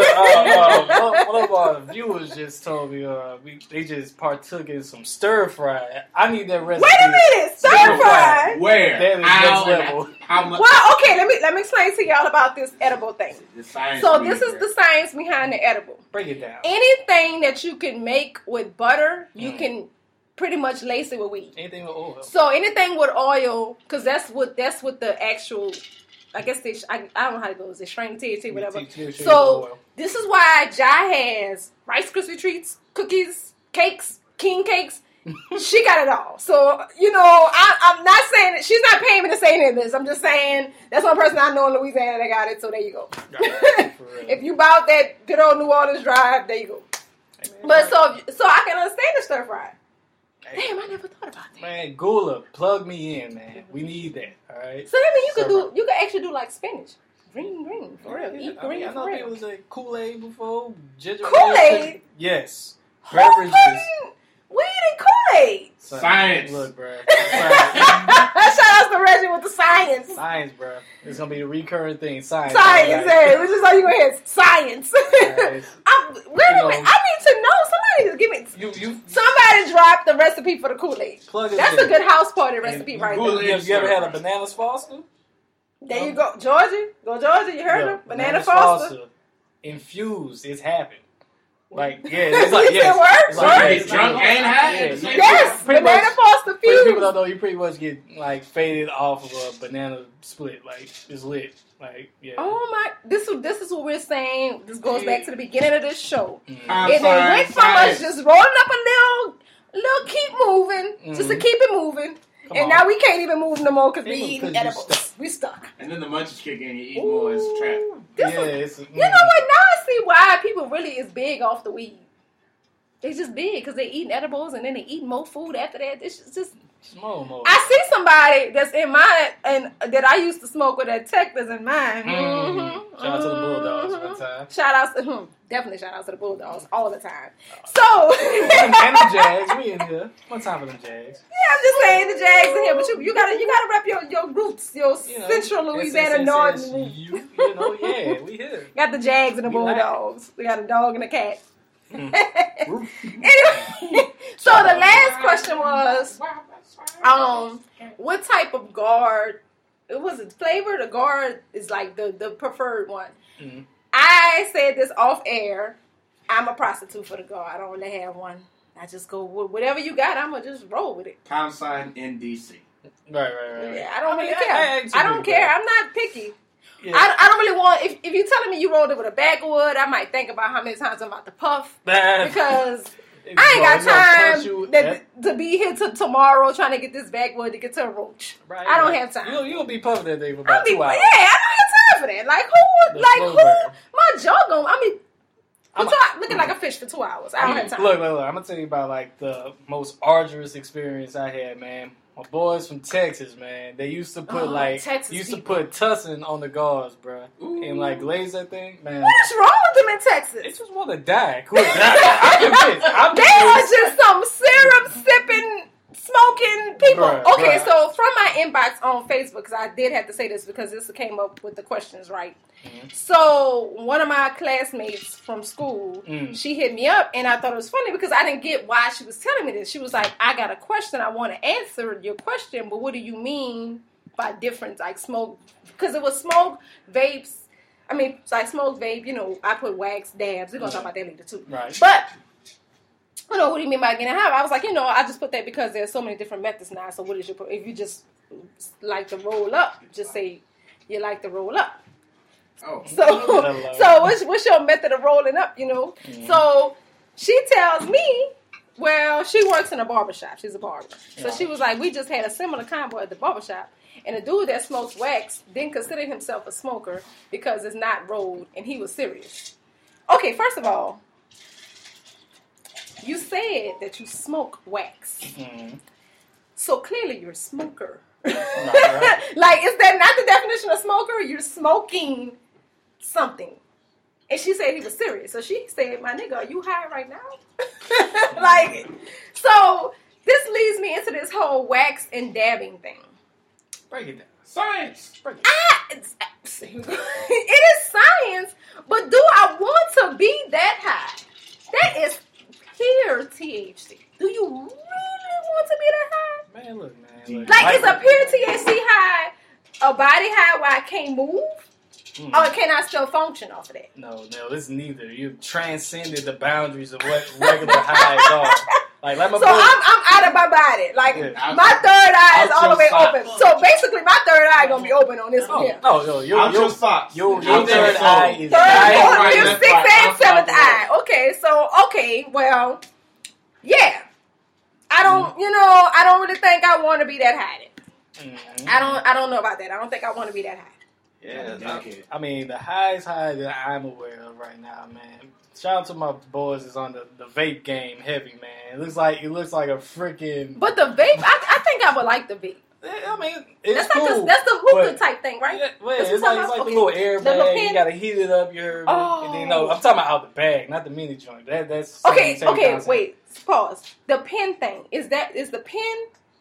One of our viewers just told me they just partook in some stir fry. I need that recipe. Wait a minute, stir fry. Where? That is next level. Well, okay, let me explain to y'all about this edible thing. So this is the science behind the edible. Break it down. Anything that you can make with butter, you can pretty much lace it with weed. Anything with oil. So anything with oil, because that's what the actual. I guess I don't know how it goes. They strain THC, whatever. So this is why Jai has Rice Krispie treats, cookies, cakes, king cakes. She got it all. So, I'm not saying that she's not paying me to say any of this. I'm just saying that's one person I know in Louisiana that got it. So there you go. If you bought that good old New Orleans drive, there you go. But so I can understand the stir fry. Damn, I never thought about that. Man, Gula, plug me in, man. We need that, all right? So that means you could actually do like spinach. Green, for real. Eat green, I know people say Kool-Aid before. Kool-Aid? Yes. Beverages. Weed and Kool-Aid. Science. Look, bro. Shout out to Reggie with the science. Science, bro. It's going to be a recurring thing. Science. Which is all you going to hear. Science. I need to know. Somebody give me. Somebody dropped the recipe for the Kool-Aid. That's a good house party recipe right there. You ever had a Bananas Foster? There you go. Georgia. Go Georgia. You heard them? Banana Foster. Infused. It's happened. Like, it's like, it's like drunk and high. Yes, Banana Foster fuse. People don't know you pretty much get like faded off of a banana split. Like, it's lit. Like, yeah. Oh my! This is what we're saying. This goes back to the beginning of this show. It went from us just rolling up a little keep moving, just to keep it moving. Now we can't even move no more because we eating edibles. We stuck. And then the munchies kick in. You eat more. It's a trap. You know what? Now I see why people really is big off the weed. They just big because they eating edibles and then they eat more food after that. It's just small. I see somebody that's in mine and that I used to smoke with at Tech that's in mine. Shout out to the Bulldogs one time. Definitely shout out to the Bulldogs all the time. So and the Jags, we in here. One time for them Jags. Yeah, I'm just saying the Jags in here, but you gotta rep your roots, your Central Louisiana Northern. We here. Got the Jags and the Bulldogs. We got a dog and a cat. Anyway, so the last question was, what type of guard? It was it flavor. The guard is like the preferred one. Mm-hmm. I said this off air. I'm a prostitute for the guard. I don't really have one. I just go with whatever you got. I'm gonna just roll with it. Pound sign NDC. Right. Yeah, I don't really care. I don't care. I'm not picky. Yeah. I don't really want. If you're telling me you rolled it with a backwood, I might think about how many times I'm about to puff because I ain't got time to be here till tomorrow trying to get this backwood to get to a roach. Right, I don't have time. You'll be puffing that thing for about 2 hours. Yeah, I don't have time for that. Like who? My jaw going. I mean. I'm looking like a fish for 2 hours. I don't have time. Look. I'm gonna tell you about like the most arduous experience I had, man. My boys from Texas, man. They used to put put tussin on the gauze, bro, and like glaze that thing, man. What is wrong with them in Texas? They just want to die. I'm they are just some syrup sipping, smoking people. Okay, so from my inbox on Facebook, because I did have to say this because this came up with the questions, right? Mm-hmm. So one of my classmates from school, she hit me up, and I thought it was funny because I didn't get why she was telling me this. She was like, "I got a question. I want to answer your question, but what do you mean by different like smoke?" Because it was smoke vapes. I mean, like smoke vape. You know, I put wax dabs. We're gonna talk about that later too. Right. But you know, what do you mean by getting high? I was like, I just put that because there's so many different methods now. So what is your? If you just like to roll up, just say you like to roll up. Oh. So what's your method of rolling up, Mm-hmm. So she tells me, well, she works in a barbershop. She's a barber. So she was like, we just had a similar combo at the barbershop. And the dude that smokes wax didn't consider himself a smoker because it's not rolled, and he was serious. Okay, first of all, you said that you smoke wax. Mm-hmm. So clearly you're a smoker. Right. Like, is that not the definition of smoker? You're smoking something. And she said he was serious. So she said, my nigga, are you high right now? Like, so this leads me into this whole wax and dabbing thing. Break it down. Science. It is science, but do I want to be that high? That is pure THC. Do you really want to be that high? Man, look, man. Like, is a pure THC high a body high where I can't move? Or can I still function off of that? No, it's neither. You've transcended the boundaries of what regular highs are. Like, I'm out of my body. Like, my third eye is all the way open. So basically, my third eye gonna be open on this one here. No, your third eye is your sixth and seventh eye. Okay, well, yeah. I don't really think I want to be that high. Mm-hmm. I don't know about that. I don't think I want to be that high. Yeah, I mean, the highest high that I'm aware of right now, man. Shout out to my boys is on the vape game heavy, man. It looks like a freaking. But the vape, I think I would like the vape. I mean, it's that's cool. That's the hookah type thing, right? Yeah, it's like the little air bag. You gotta heat it up. And then, I'm talking about out the bag, not the mini joint. That's okay. Wait, pause. The pen thing is the pen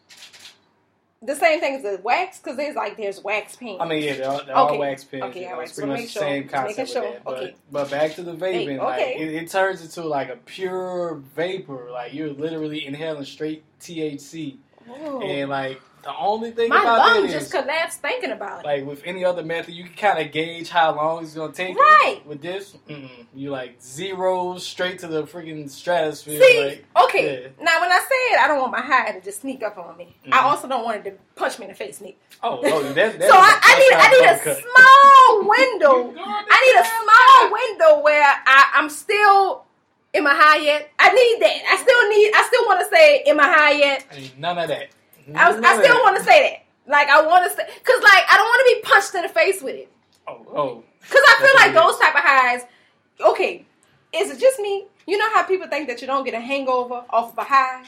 the same thing as the wax? Because there's wax pens. I mean, yeah, they're all wax pens. Okay, all right. It's pretty much the same concept with that. But back to the vaping, it turns into like a pure vapor. Like, you're literally inhaling straight THC. Ooh. And like, the only thing my about lungs that is, just collapsed thinking about it. Like, with any other method, you can kind of gauge how long it's going to take. Right. With this, you like zero straight to the freaking stratosphere. See, okay. Yeah. Now, when I said I don't want my high to just sneak up on me, I also don't want it to punch me in the face, Nick. Oh, that's so I need a small window. I need a small window where I'm still. Am I high yet? I need that. I still want to say, am I high yet? I need none of that. I still want to say that. Like, I want to say, because, like, I don't want to be punched in the face with it. Oh. Because I feel like those type of highs, okay, is it just me? You know how people think that you don't get a hangover off of a high?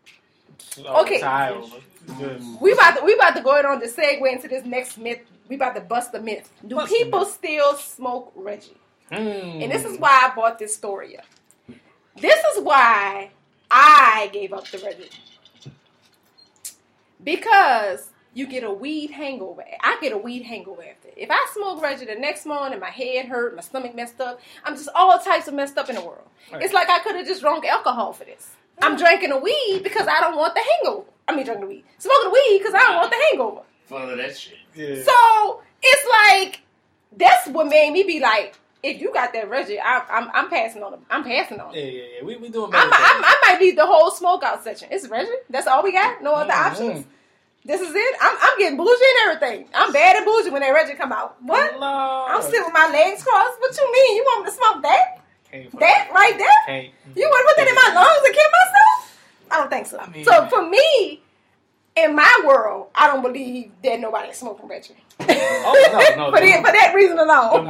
Okay. We about to go on to segue into this next myth. We about to bust the myth. Do people still smoke Reggie? And this is why I brought this story up. This is why I gave up the Reggie. Because you get a weed hangover. I get a weed hangover after. If I smoke Reggie the next morning, my head hurt, my stomach messed up, I'm just all types of messed up in the world. Right. It's like I could have just drunk alcohol for this. I'm drinking a weed because I don't want the hangover. drinking the weed. Smoking the weed because I don't want the hangover. Full of that shit. Yeah. So it's like that's what made me be like, if you got that Reggie, I'm passing on it. I'm passing on it. Yeah. We doing better. I might leave the whole smoke out section. It's Reggie. That's all we got. No other options. This is it. I'm getting bougie and everything. I'm bad and bougie when that Reggie come out. What? Lord. I'm sitting with my legs crossed. What you mean? You want me to smoke that? That right there? You want to put that in my lungs and kill myself? I don't think so. So for me, in my world, I don't believe that nobody's smoking Reggie. No. for that reason alone.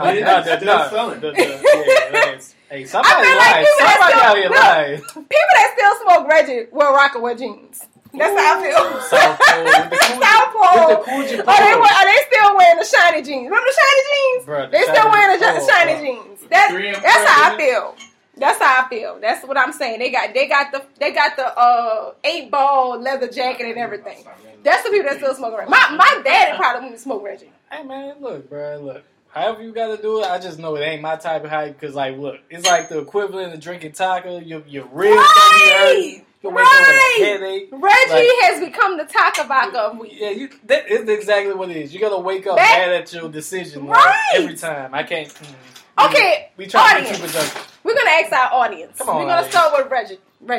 Hey, somebody lied. Somebody out here lied. People that still smoke Reggie wear Rockaway jeans. That's how I feel. South Pole. Are they still wearing the shiny jeans? Remember the shiny jeans? Bruh, they still wearing the shiny jeans. That's how I feel. That's how I feel. That's what I'm saying. They got the 8-ball leather jacket and everything. That's the people that still smoke Reggie. My daddy probably wouldn't smoke Reggie. Hey man, look. However you gotta do it, I just know it ain't my type of hype. Cause like, look, it's like the equivalent of drinking taco. Your ribs don't be hurt. Right. Reggie has become the taco vodka of weed. Yeah, that is exactly what it is. You gotta wake up mad at your decision every time. I can't. Okay, we try audience. to keep it junkie. We're gonna ask our audience. Come on, we're gonna start with Reggie.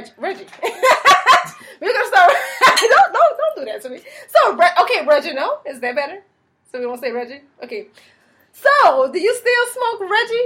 We're gonna start. don't do that to me. So, okay, Reginald, is that better? So we won't say Reggie. Okay. So, do you still smoke Reggie?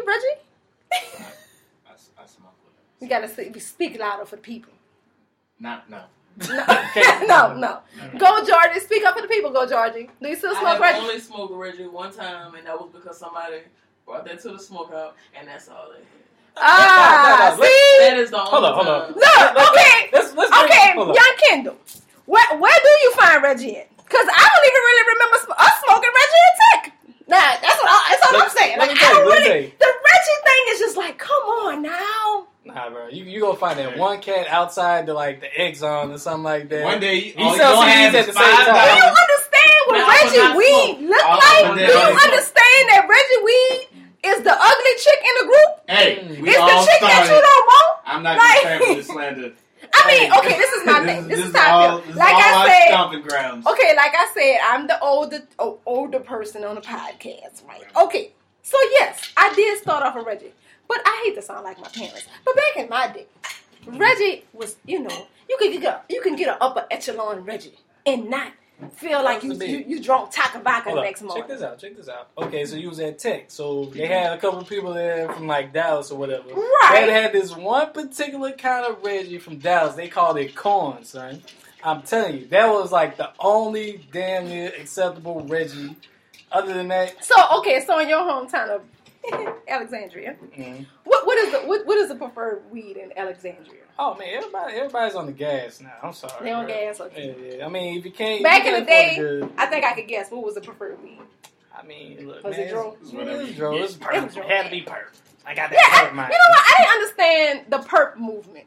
I smoke with it. You gotta speak louder for the people. No. No. Go, Georgie. Speak up for the people. Go, Georgie. Do you still smoke Reggie? I only smoked Reggie one time, and that was because somebody brought that to the smokeout, and that's all they had. See? That is the only Hold on. time. Look, okay, young Kendall. Where do you find Reggie at? Because I don't even really remember us smoking Reggie in Tech. Nah, that's all I'm saying. Like, I don't really. The Reggie thing is just like, come on now. Nah, bro, you gonna find that one cat outside the Exxon or something like that. One day he sells CDs at the same time. Do you understand what Reggie weed look like? Do you understand that Reggie weed is the ugly chick in the group? Hey, it's the chick that you don't want. I'm not gonna stand for this slander. I mean, okay, this is my thing. This is how I feel. Like I said, stomping grounds. Okay, like I said, I'm the older person on the podcast, right? Okay, so yes, I did start off with Reggie, but I hate to sound like my parents. But back in my day, Reggie was, you can get an upper echelon Reggie and not feel like you drunk taco vodka the next morning. Check this out. Okay, so you was at Tech, so they had a couple of people there from Dallas or whatever. Right. They had this one particular kind of Reggie from Dallas. They called it corn, son. I'm telling you, that was the only damn near acceptable Reggie. Other than that, so in your hometown of Alexandria, what is the preferred weed in Alexandria? Oh man, everybody's on the gas now. I'm sorry. They on gas, okay. Yeah. I mean, if you can't. Back in the day, I think I could guess what was the preferred weed. I mean, look, was it Dro? It was perp. It had to be perp. I got that perp mind. You know what? I didn't understand the perp movement.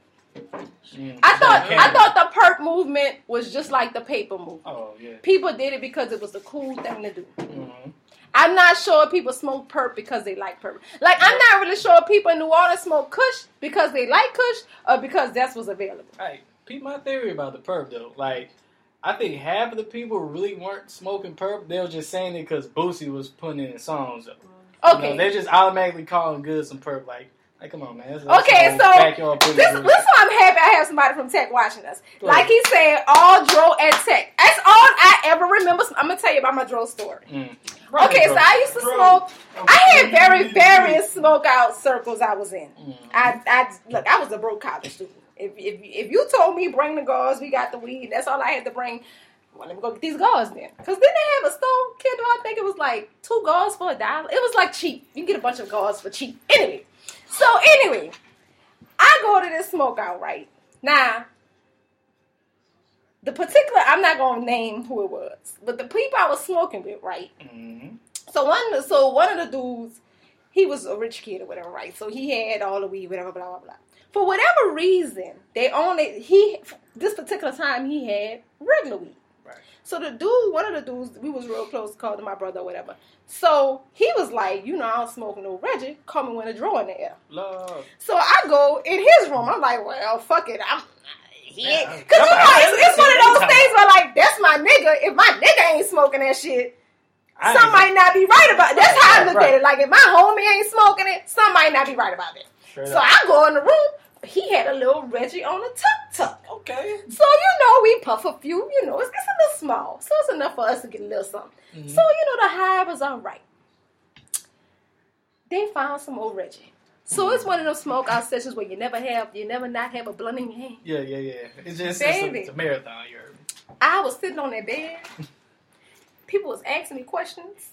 I thought the perp movement was just like the paper movement. Oh yeah. People did it because it was the cool thing to do. Mm-hmm. I'm not sure people smoke perp because they like perp. I'm not really sure people in New Orleans smoke kush because they like kush or because that's what's available. Hey, peep my theory about the perp though. I think half of the people really weren't smoking perp. They were just saying it because Boosie was putting it in songs though. Okay. They're just automatically calling good some perp. Like come on, man. Okay, so this is why I'm happy I have somebody from Tech watching us. Like he said, all Dro at Tech. That's all I ever remember. I'm going to tell you about my Dro story. Okay, so I used to smoke. I had various smoke out circles I was in. I was a broke college student. If you told me bring the gauze, we got the weed, that's all I had to bring. Well, let me go get these gauze then. Because then they have a store, kiddo, I think it was 2 gauze for $1. It was cheap. You can get a bunch of gauze for cheap. Anyway, I go to this smoke out, right? Now, the particular, I'm not going to name who it was, but the people I was smoking with, right? Mm-hmm. So one of the dudes, he was a rich kid or whatever, right? So he had all the weed, whatever, blah, blah, blah. For whatever reason, this particular time he had regular weed. Right. So one of the dudes, we was real close, called him my brother or whatever. So he was like, I don't smoke no Reggie. Call me when a draw in the air. Love. So I go in his room. I'm like, well, fuck it. Because it's one of those things nigga, if my nigga ain't smoking that shit, some might not be right about it. That's how I look at it. Like, if my homie ain't smoking it, some might not be right about it. So I go in the room. He had a little Reggie on a tuk-tuk. Okay. So, we puff a few. It's a little small. So it's enough for us to get a little something. Mm-hmm. So, the high was all right. They found some old Reggie. So it's one of those smoke out sessions where you never not have a blunt in your hand. Yeah. It's a marathon, you heard me. I was sitting on that bed. People was asking me questions.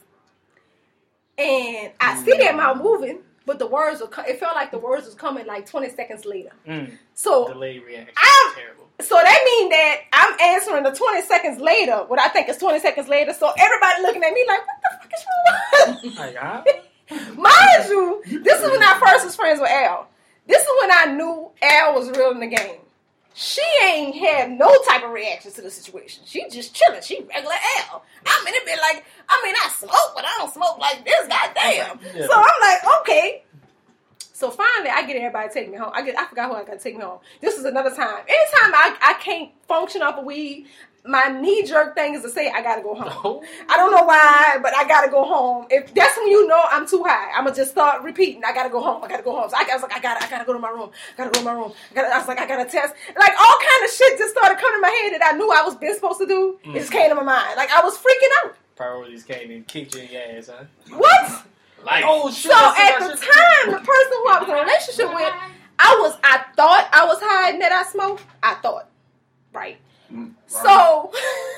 And I see their mouth moving, but the words it felt like the words was coming like 20 seconds later. So delayed reaction. Terrible. So that means that I'm answering the 20 seconds later, what I think is 20 seconds later. So everybody looking at me like, what the fuck is wrong? Mind you, this is when I first was friends with Al. This is when I knew Al was real in the game. She ain't had no type of reaction to the situation. She just chilling. She regular Al. It been like, I smoke, but I don't smoke like this. Goddamn. Yeah. So I'm like, okay. So finally, I get everybody to take me home. I forgot who I got to take me home. This is another time. Anytime I can't function off of weed, my knee-jerk thing is to say, I gotta go home. I don't know why, but I gotta go home. If that's when I'm too high, I'm gonna just start repeating, I gotta go home. So I was like, I gotta go to my room. I was like, I gotta test. Like, all kind of shit just started coming to my head that I knew I was been supposed to do. It just came to my mind. Like, I was freaking out. Priorities came and kicked you in your ass, huh? What? Like, oh, shit. So at the time, the person who I was in a relationship with, I thought I was hiding that I smoked. I thought. Right. So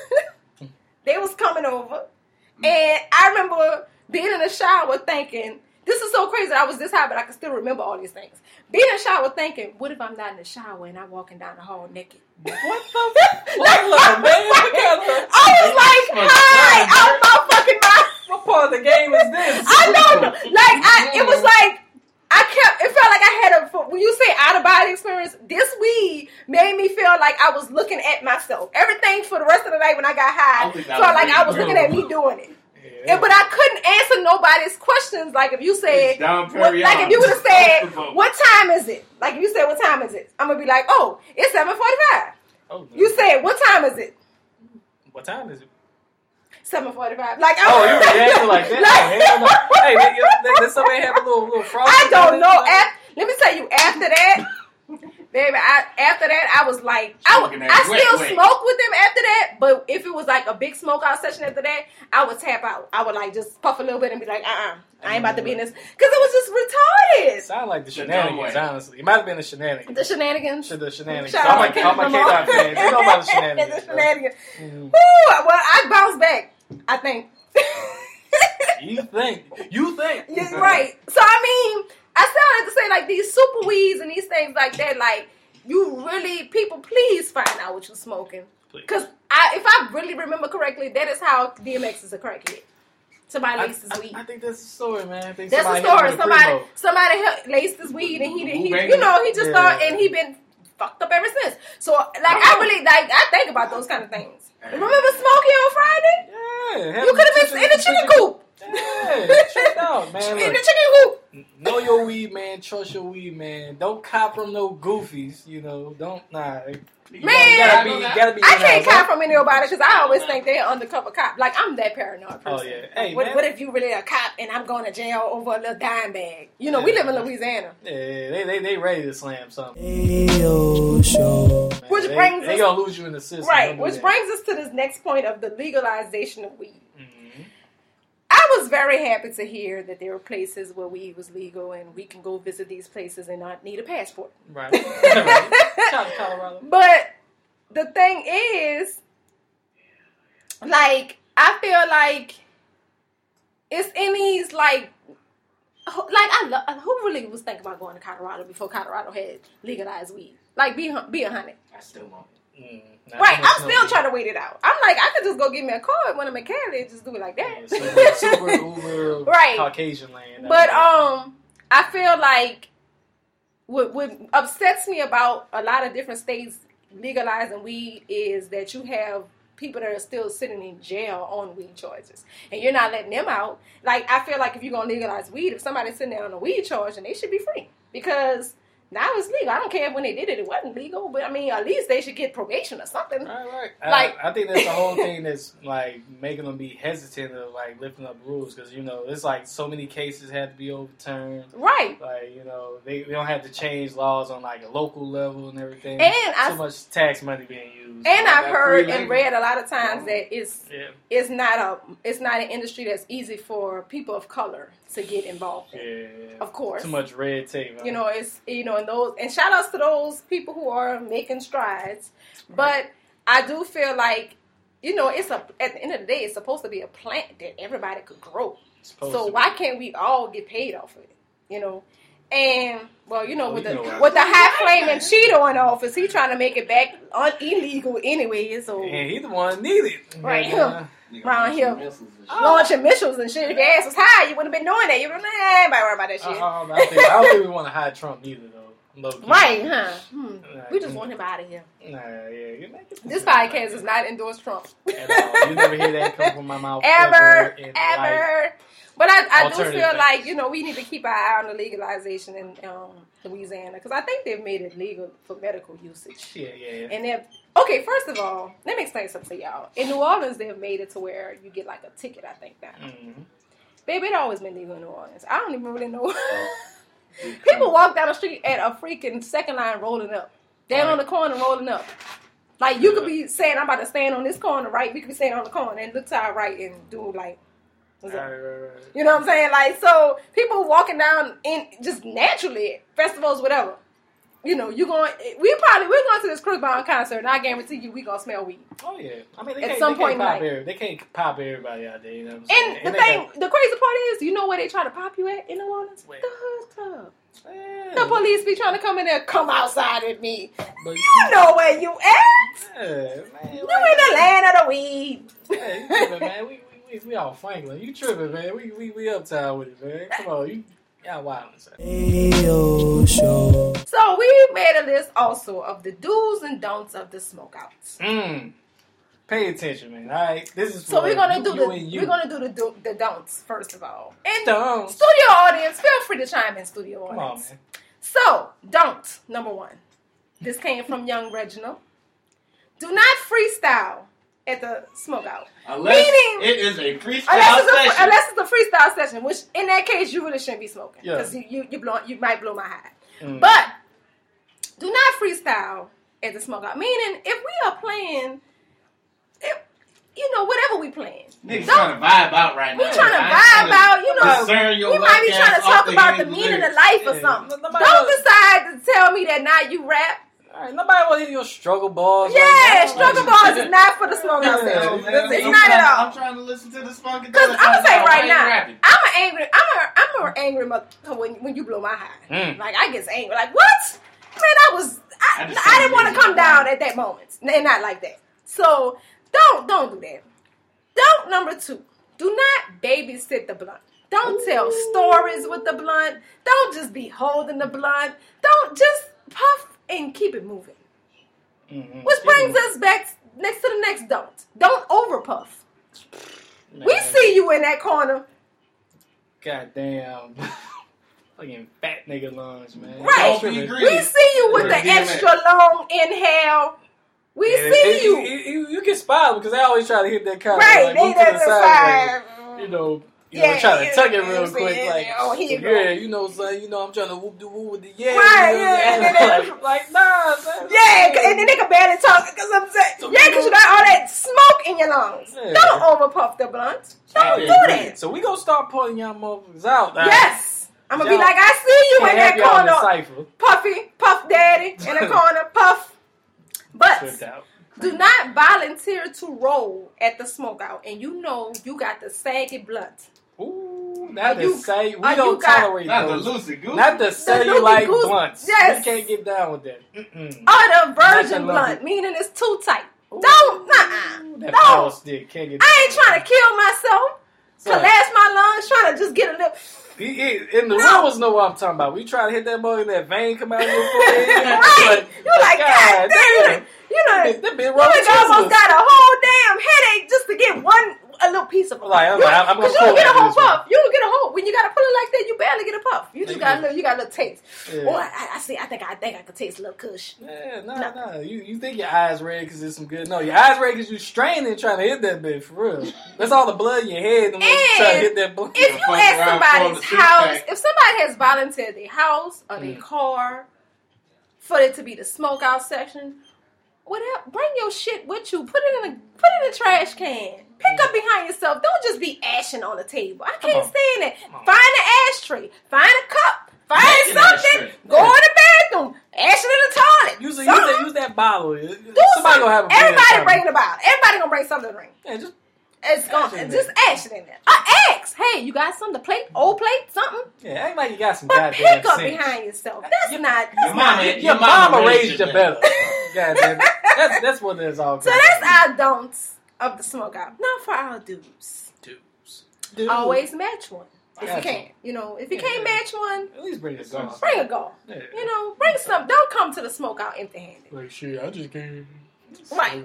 they was coming over, and I remember being in the shower thinking, this is so crazy. I was this high, but I can still remember all these things. Being in the shower thinking, what if I'm not in the shower and I'm walking down the hall naked? What the fuck, man? I was like, hi, out my fucking mouth. What part of the game is this? I know. It was like, it felt like I had when you say out of body experience, this weed made me feel like I was looking at myself. Everything for the rest of the night when I got high felt like I was looking at me doing it. Yeah. But I couldn't answer nobody's questions. Like if you said, if you would have said, what time is it? Like if you said, what time is it? I'm going to be like, oh, it's 7:45. Oh, no. You said, what time is it? What time is it? 7:45. Like, oh, you reacting like that? Hey, did somebody have a little frost? I don't know. Let me tell you, after that, baby, I was like, I still smoke with them after that, but if it was like a big smoke out session after that, I would tap out. I would like just puff a little bit and be like, I ain't about to be in this. Because it was just retarded. Sound like the shenanigans, honestly. It might have been the shenanigans. The shenanigans? The shenanigans. All my K-Dot fans, they know about the shenanigans. The shenanigans. Well, I bounced back, I think. You think. Yeah, right. So, I still have to say, like, these super weeds and these things like that, like, people, please find out what you're smoking. Because if I really remember correctly, that is how DMX is a crackhead. Somebody laced his weed. I think that's the story, man. That's the story. Somebody laced his weed and he just thought, and he been fucked up ever since. So, like, I think about those kind of things. Remember Smokey on Friday? Yeah. You could have been in the chicken coop. Yeah, check it out, man. In the chicken coop. Know your weed, man. Trust your weed, man. Don't cop from no goofies, Don't, nah. Man, you gotta be I can't cop from anybody because I always think they're undercover cop. Like, I'm that paranoid person. Oh, yeah. Hey, what if you really a cop and I'm going to jail over a little dime bag? We live in Louisiana. Yeah, they ready to slam something. Which brings they gonna lose you in the system. Right, which brings us to this next point of the legalization of weed. I was very happy to hear that there were places where weed was legal and we can go visit these places and not need a passport. Right. Shout out to Colorado. But the thing is, like, I feel like it's in these, who really was thinking about going to Colorado before Colorado had legalized weed? Like, be 100. I still want it. Right, I'm still trying to wait it out. I'm like, I could just go get me a card when I'm in Cali and just do it like that. Yeah, super uber right. Caucasian land. But I feel like what upsets me about a lot of different states legalizing weed is that you have people that are still sitting in jail on weed charges, and you're not letting them out. Like, I feel like if you're gonna legalize weed, if somebody's sitting there on a weed charge, then they should be free because Now it's legal. I don't care if when they did it, it wasn't legal. But I mean, at least they should get probation or something. Right. Like, I think that's the whole thing that's like making them be hesitant of like lifting up rules because it's like so many cases had to be overturned. Right. Like they don't have to change laws on like a local level and everything. And too much tax money being used. And I've heard and read a lot of times that it's not an industry that's easy for people of color to get involved in. Yeah. Of course. Too much red tape. Huh? It's and those and shout outs to those people who are making strides. But I do feel like, it's at the end of the day it's supposed to be a plant that everybody could grow. So why can't we all get paid off of it? And with the high flaming Cheeto in office, he trying to make it back illegal anyway. So and he the one needed right around here launching missiles and shit. If your ass was high, you wouldn't have been doing that. You would have been anybody worry about that shit. I don't think we want to hide Trump either though. Right, huh? We just want him out of here. This podcast does not endorse Trump. At all. You never hear that come from my mouth ever. Life. But I do feel like, we need to keep our eye on the legalization in Louisiana. Because I think they've made it legal for medical usage. Yeah. And okay, first of all, let me explain something to y'all. In New Orleans, they've made it to where you get like a ticket, I think, now. Mm-hmm. Baby, it always been legal in New Orleans. I don't even really know. People walk down the street at a freaking second line rolling up. Down on the corner rolling up. Like, you could be saying, I'm about to stand on this corner, right? We could be standing on the corner and look to our right and do like, what's up? Right. You know what I'm saying? Like, so people walking down in just naturally, festivals, whatever. We're going to this Chris Brown concert, and I guarantee you we going to smell weed. Oh, yeah. I mean, at some point in life. They can't pop everybody out there, you know what I'm saying? And the crazy part is, you know where they try to pop you at in New Orleans? Where? The Hood Club. Yeah. The police be trying to come in there, come outside with me. But you know where you at. Yeah, man. You in the land of the weed. Yeah, you tripping, man. We all Franklin. You tripping, man. We uptown with it, man. Come on, y'all wild. Ayo Show. So we made a list also of the do's and don'ts of the smokeouts. Pay attention, man. All right, this is so we're gonna do the don'ts first of all. And don'ts. Studio audience, feel free to chime in. Studio audience. Come on, man. So don't number one. This came from Young Reginald. Do not freestyle at the smokeout. Unless it is a freestyle session. Unless it's a freestyle session, which in that case you really shouldn't be smoking because you might blow my high. But do not freestyle at the smokeout. Meaning, if we are playing, whatever we playing, niggas trying to vibe out right now. We trying to vibe out. We might be trying to talk about the meaning of life or something. Don't decide to tell me that now you rap. Alright, nobody want to hear your struggle bars. Yeah, struggle bars is not for the smokeout session. It's not at all. I'm trying to listen to the smoke. Because I'm gonna say right now, I'm an angry mother when you blow my high. Like I get angry. Like what? Man, I didn't want to come down at that moment, and not like that. So don't do that. Don't number 2. Do not babysit the blunt. Don't tell stories with the blunt. Don't just be holding the blunt. Don't just puff and keep it moving. Which brings us back next to the next don't. Don't overpuff. We see you in that corner. Goddamn. Fucking fat nigga lungs, man. Right. We see you with the extra long inhale. We see you. You get spot because they always try to hit that kind of like move to the side. Try to tuck it real quick, like, son, I'm trying to whoop the woo with the like, nah, son. Yeah, and then they can barely talk because I'm saying, because you got all that smoke in your lungs. Yeah. Don't overpuff the blunt. Don't do that. So we gonna start pulling y'all motherfuckers out. Yes. I'm gonna be like, I see you in that corner. Puffy, Puff Daddy in the corner, Puff. But do not volunteer to roll at the smokeout, and you got the saggy blunt. Ooh, not the say we don't tolerate those. Not the loosey goosey. Not the cellulite blunts. Yes. We can't get down with that. Or the virgin blunt, meaning it's too tight. Don't. Power stick can't get. I ain't trying to kill myself. Collapse my lungs, trying to just get a little. In the rules know what I'm talking about. We try to hit that boy and that vein come out of your forehead. Right. You're like, God damn. You almost got a whole damn headache just to get a little piece of it. I'm gonna you don't get a whole puff. You don't get a whole. When you gotta pull it like that, you barely get a puff. You just got a little taste. Yeah. Or I think I could taste a little kush. Yeah, no. You think your eyes red because it's some good? No, your eyes red because you straining trying to hit that bitch for real. That's all the blood in your head. And you trying to hit that blood. If you at somebody's house, if somebody has volunteered their house or their car for it to be the smokeout section, whatever, bring your shit with you. Put it in a trash can. Pick up behind yourself. Don't just be ashing on the table. I can't stand it. Find an ashtray. Find a cup. Find something. Go in the bathroom. Ash it in the toilet. Use that bottle. Somebody gonna have a everybody bringing a bottle. Everybody gonna bring something to drink. Yeah, just ash it in there. Ask. Hey, you got something? Old plate, something? Yeah, act like you got some but goddamn pick up sense. Behind yourself. That's not. Your mama raised you better. Goddamn. That's what it's all. So that's our don'ts of the smokeout. Now for our do's. Always match one. If you can. If you can't match one, at least bring a gun. Bring a gun. Yeah. Bring some. Don't come to the smokeout empty-handed. Like, shit, I just came. Right.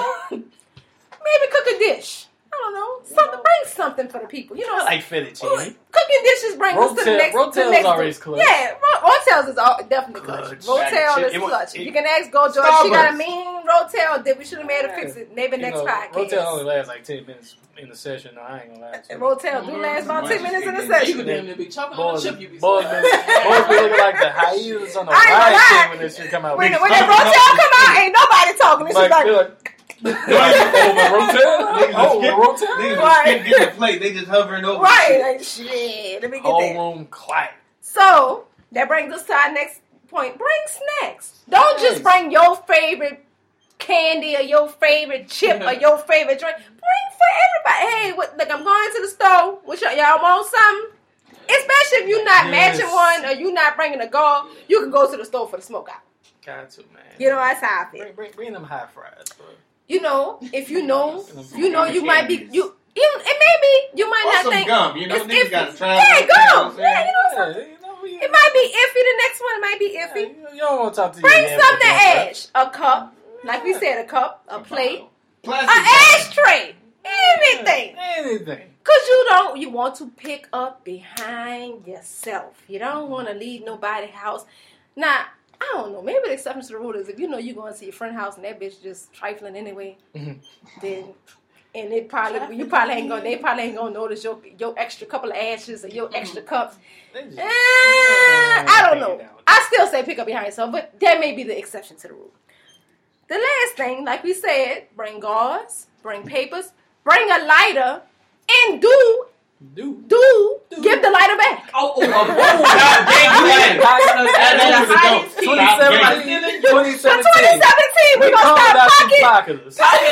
Maybe cook a dish. I don't know. Bring something for the people. I like fettuccine. Cooking dishes bring us to the next. Rotel's always clutch. Yeah, Rotel's is definitely clutch. Rotel is clutch. You can ask Go George. She got a mean Rotel that we should have made her fix it. Maybe next podcast. Rotel only lasts like 10 minutes in the session. No, I ain't gonna lie. Rotel do last about 10 minutes in the session. You could be choking on the chip. You be boys be looking like the hyenas on the ride team when this shit come out. When that Rotel come out, ain't nobody talking. This is like. Over Rotel? Niggas get the plate. They just hovering over. Right, like shit. Let me get that. Whole room quiet. So that brings us to our next point. Bring snacks. Don't just bring your favorite candy or your favorite chip or your favorite drink. Bring for everybody. Hey, look, I'm going to the store. Y'all want something? Especially if you're not matching one or you're not bringing a goal, you can go to the store for the smokeout. Got to, man. That's how I feel. Bring them high fries, bro. If you you might be you might or not some think gum. Niggas gotta try. Yeah, gum. It might be iffy. The next one might be iffy. You don't want to talk to Bring something to ash. A cup, like we said, a plate, an ashtray, anything. Cause you want to pick up behind yourself. You don't want to leave nobody's house. Now, I don't know. Maybe the exception to the rule is if you're going to your friend's house and that bitch just trifling anyway, then they probably ain't gonna notice your extra couple of ashes or your extra cups. I don't know. I still say pick up behind yourself, but that may be the exception to the rule. The last thing, like we said, bring gauze, bring papers, bring a lighter, and give the lighter back. 2017, we gonna start pocket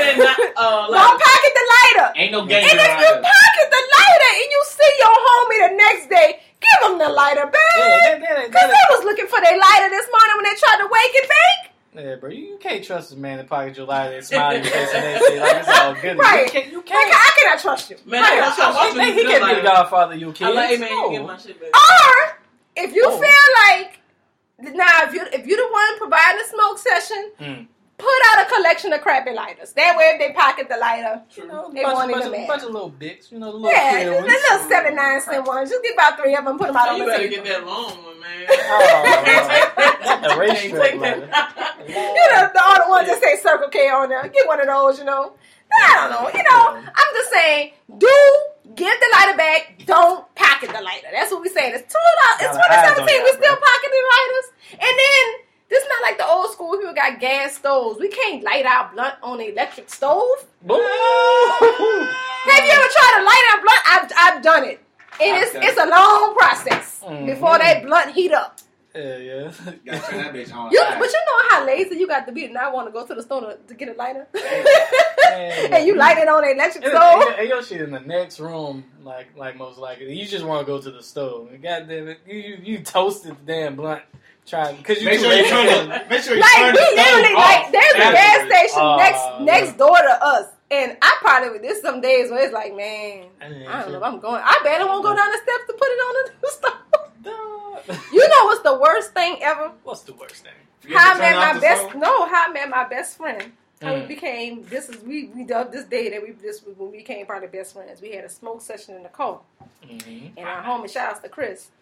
the lighter. Ain't no game. And if you pocket the lighter and you see your homie the next day, give them the lighter back. Because they was looking for their lighter this morning when they tried to wake it back. Yeah, bro, you can't trust this man to pocket your lighter and smile in your face and that shit like it's all good. Right. You can't. I cannot trust you. Man, I cannot trust you. He can't be the godfather of your kids. I'm like, hey, man, you get my shit back. Or, if you feel like, now, if you the one providing the smoke session, put out a collection of crappy lighters. That way, if they pocket the lighter, they won't even matter. A bunch of little bits, the little the little 79-cent ones. Just get about 3 of them, put them out on the table. You better get that long one, man. The racetrack lighter. The other ones that say Circle K on there. Get one of those, I don't know. I'm just saying, give the lighter back. Don't pocket the lighter. That's what we're saying. It's 2017. We still pocketing lighters. And then, this is not like the old school people got gas stoves. We can't light our blunt on an electric stove. Have you ever tried to light our blunt? I've done it. And it's a long process before that blunt heat up. Yeah. Gotta turn that bitch on. But you know how lazy you got to be to not want to go to the store to get a lighter? And you light it on an electric stove? And your shit in the next room, like most likely. You just want to go to the stove. God damn it. You toasted the damn blunt. Because make sure you turn the stove off. There's a gas station next door to us. And I probably with this some days where it's like, man, I don't know if I'm going. I barely won't go down the steps to put it on the stove. You know what's the worst thing ever? What's the worst thing? How I met my best friend. How we became we dubbed this day that when we became probably best friends. We had a smoke session in the car. And our homie, shout out to Chris.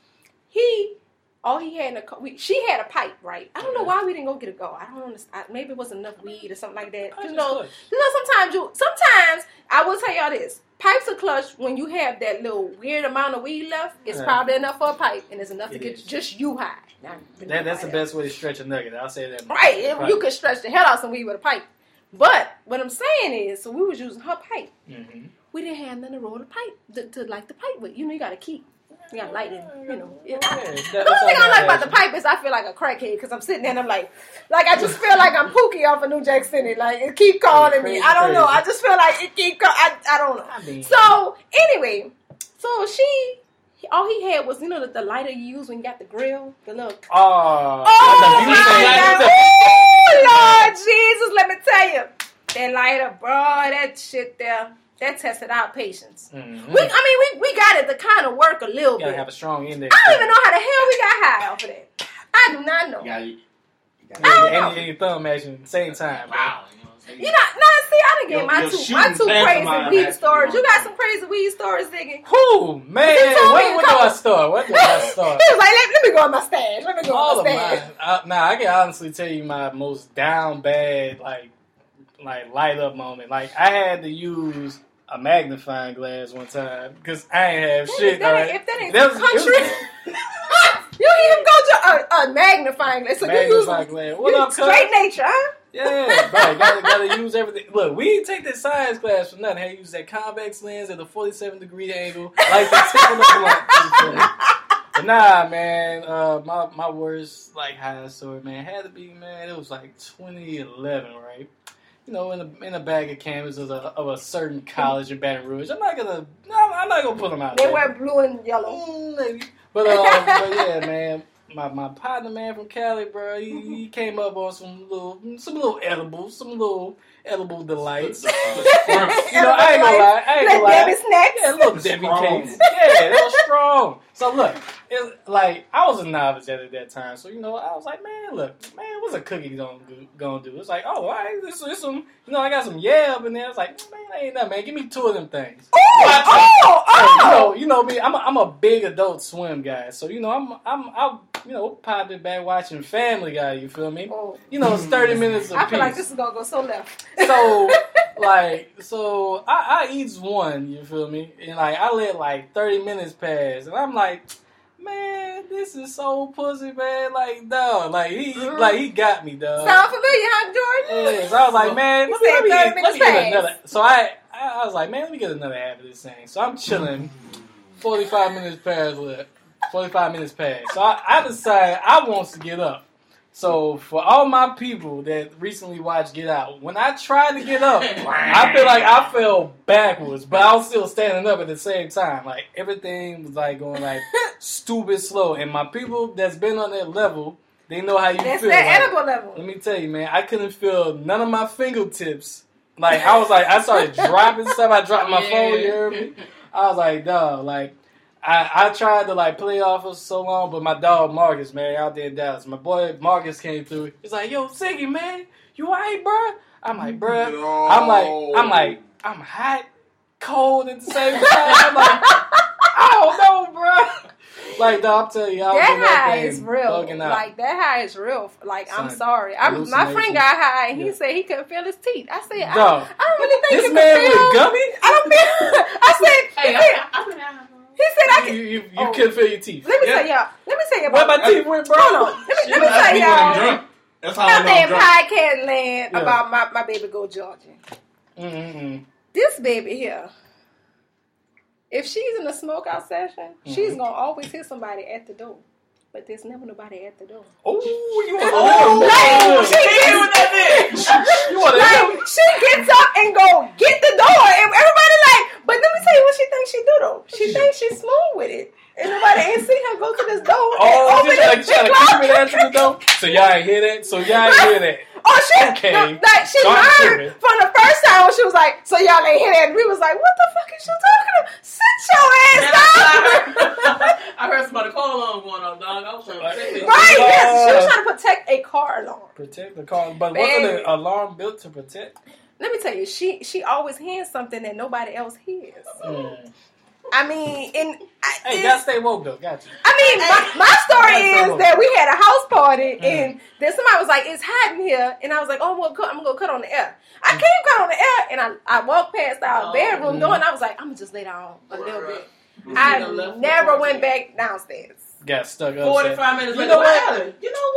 All he had in the car, she had a pipe, right? I don't know why we didn't go get a go. I don't understand. Maybe it wasn't enough weed or something like that. You know, sometimes I will tell y'all this. Pipes are clutch when you have that little weird amount of weed left. It's probably enough for a pipe, and it's enough to get just you high. That's the best way to stretch a nugget. I'll say that. Right, you could stretch the hell out some weed with a pipe. But what I'm saying is, so we was using her pipe. Mm-hmm. We didn't have nothing to roll the pipe to light the pipe with. You know, you got to keep. You got to light it. You know. The only thing I like about the pipe is I feel like a crackhead because I'm sitting there and I'm like I just feel like I'm Pookie off of New Jack City. Like it keep calling me. I don't know. I just feel like it keep calling. I don't know. So anyway, all he had was the lighter you use when you got the grill, the little. Oh my God! Oh Lord Jesus! Let me tell you, that lighter, bro, that shit there. That tested our patience. Mm-hmm. We got it to kind of work a little bit. You gotta have a strong index. I don't even know how the hell we got high off of that. I do not know. And your thumb action at the same time. Wow. See, I done get my two crazy weed stories. You got some crazy weed stories, Ziggy? Who, man? Where do I start? He was like, let me go on my stash. I can honestly tell you my most down bad, like light up moment. Like, I had to use a magnifying glass one time because I ain't have shit. If that ain't the country, you even go to a magnifying glass. So magnifying glass. What up, straight nature, huh? Yeah, bro. Gotta use everything. Look, we didn't take that science class for nothing. Had to use that convex lens at a 47-degree angle, like the tip of the blunt. But nah, man. My worst high story, man, had to be, man. It was 2011, right? You know, in a bag of cameras of a certain college in Baton Rouge. I'm not gonna put them out. They wear blue and yellow. But yeah, man. My partner, man, from Cali, bro, he came up on some little edible delights. I ain't gonna lie. Debbie snacks. Yeah, little Debbie cakes. Yeah, they were strong. So look, it's I was a novice at that time, so I was like, man, what's a cookie gonna do? It's like, oh, all right, this some, I got some yab in there. I was like, man, that ain't nothing, man. Give me 2 of them things. You know me. I'm a big Adult Swim guy, so I'll pop it back watching Family Guy. You feel me? It's 30 minutes of I feel like this is gonna go so left. So I eats one. You feel me? And I let 30 minutes pass, and I'm like, man, this is so pussy, man. He got me, dog. Sound familiar, huh, Jordan? Yeah. So I was like, man, let me get another. So I was like, man, let me get another half of this thing. So I'm chilling. 45 minutes pass. 45 minutes pass. So I decided I wants to get up. So for all my people that recently watched Get Out, when I tried to get up, I feel like I fell backwards, but I was still standing up at the same time. Everything was going stupid slow. And my people that's been on that level, they know how you feel. That's that edible level. Let me tell you, man, I couldn't feel none of my fingertips. I started dropping stuff. I dropped my phone, you heard me? I was like, dog, I tried to play off for so long, but my dog Marcus, man, out there in Dallas, my boy Marcus came through. He's like, yo, Ziggy, man, you alright, bro? I'm like, bro. No. I'm hot, cold at the same time. I'm like, I don't know, bro. Dog, I'm telling you, that high is real. That high is real. I'm sorry. My friend got high, and he said he couldn't feel his teeth. I said, I don't really think this man was gummy. I don't feel. I said, he said I can. You couldn't feel your teeth. Let me tell y'all. Where my teeth went, bro? Hold on. Let me tell y'all. That's how I know I'm drunk. Podcast land about my baby Go Georgia. Mm-hmm. This baby here, if she's in a smoke out session, she's gonna always hear somebody at the door. But there's never nobody at the door. She gets up and go get the door, and everybody but let me tell you what she thinks she do though. She thinks she's smooth with it, and nobody ain't see her go to this door. Oh, she's trying to keep it answer the door. So y'all ain't hear that. She learned from the first time when she was like, so y'all ain't hear that. And we was like, what the fuck is you talking about? Sit your ass down. I heard somebody call alarm going off, dog. I was trying to protect it. Right, yes. She was trying to protect a car alarm. Protect the car. But wasn't the alarm built to protect? Let me tell you, she always hears something that nobody else hears. I mean, Hey, gotta stay woke though. Got you. I mean, my story is that we had a house party and then somebody was like, "It's hot in here," and I was like, "Oh, I'm gonna cut on the air." I came cut on the air and I walked past our bedroom door and I was like, "I'm gonna just lay down a little bit." I never went back downstairs. Got stuck up. 45 minutes later. You know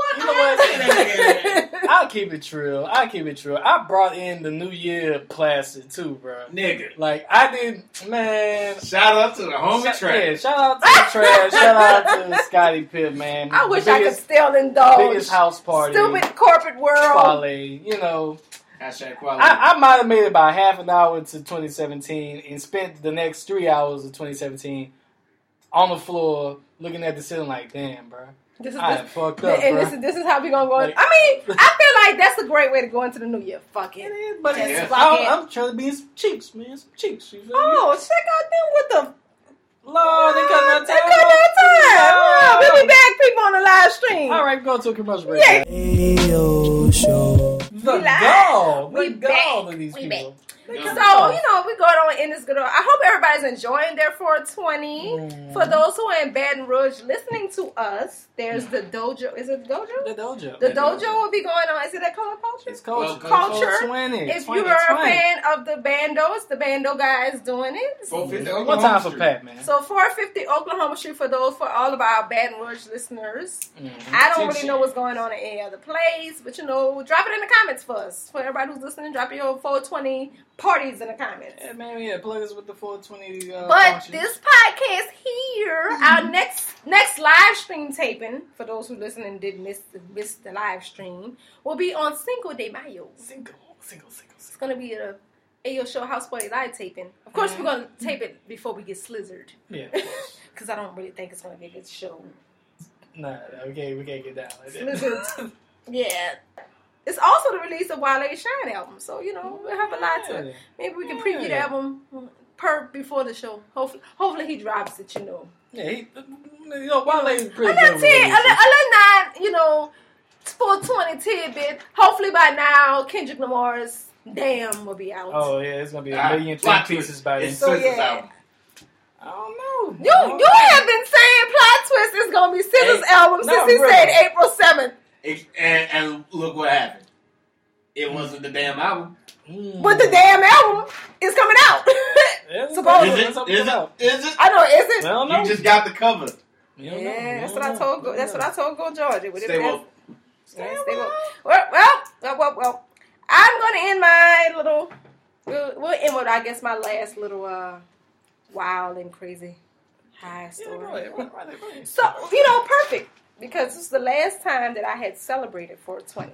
what? I'll keep it true. I brought in the New Year plaster too, bro. Nigga. Like, I did, man. Shout out to the homie Trash. Yeah, shout out to the Trash. Shout out to Scotty Pitt, man. I wish I could still indulge. Biggest house party. Stupid corporate world. Quality, you know. Hashtag quality. I might have made it about half an hour to 2017 and spent the next 3 hours of 2017 on the floor looking at the ceiling like, damn, bro. I fucked up, and bro. this is how we gonna go. Like, I mean, I feel like that's a great way to go into the new year. Fuck it. But I'm trying to be some cheeks, man. Some cheeks. You feel me? Check out them with the... Lord, they cut that time. We'll be back, people, on the live stream. All right, go to a commercial break. Yeah. Ayo Show. The gall. We gall of these people. So, you know, we going on in this good. I hope everybody's enjoying their 420. For those who are in Baton Rouge listening to us, there's the dojo. Is it the dojo? The dojo. The dojo will be going on. Is it a color culture? It's culture. Culture. If you are a fan of the bando, it's the bando guys doing it. 450 One time for Pat, man. So 450 Oklahoma Street for all of our Baton Rouge listeners. I don't really know what's going on in any other place, but you know, drop it in the comments for us. For everybody who's listening, drop your 420 parties in the comments. Yeah, man, plug us with the 420. But functions. This podcast here, our next live stream taping, for those who listen and did miss the live stream, will be on Cinco de Mayo. Cinco. It's gonna be a Ayo Show House Party live taping. Of course, we're gonna tape it before we get slizzard. Yeah, because I don't really think it's gonna be a good show. Nah, we can't get down like that. Slizzard. Yeah. It's also the release of Wale Shine album, so you know we'll have a lot to. Maybe we can preview the album before the show. Hopefully he drops it. You know. Yeah, Wale's pretty good. A 9, you know, 420 tidbit. Hopefully by now Kendrick Lamar's Damn will be out. Oh yeah, it's gonna be a million pieces by then. So yeah. I don't know. You have been saying Plot Twist is gonna be SZA's album since he said April 7th. And look what happened. It wasn't the damn album. But the damn album is coming out. Supposedly. Is it? I know, is it? Well, no. You just got the cover. Yeah, that's what I told. That's what I told Go Georgia. Stay woke. Stay woke. Well. I'm gonna end my little. We'll end with, I guess, my last little wild and crazy high story. So perfect. Because it's the last time that I had celebrated 420.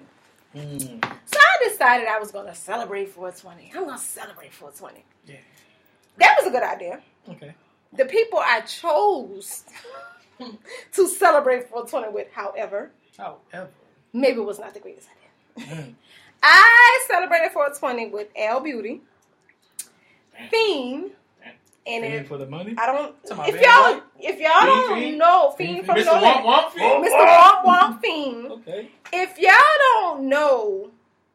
So I decided I was going to celebrate 420. I'm going to celebrate 420. Yeah. That was a good idea. Okay. The people I chose to celebrate 420 with, however, maybe it was not the greatest idea. I celebrated 420 with L Beauty, Fiend, and Fiend for the money? I don't. If y'all don't know Fiend from Mr. Womp Fiend. Mr. Womp Fiend. Okay. If y'all don't know,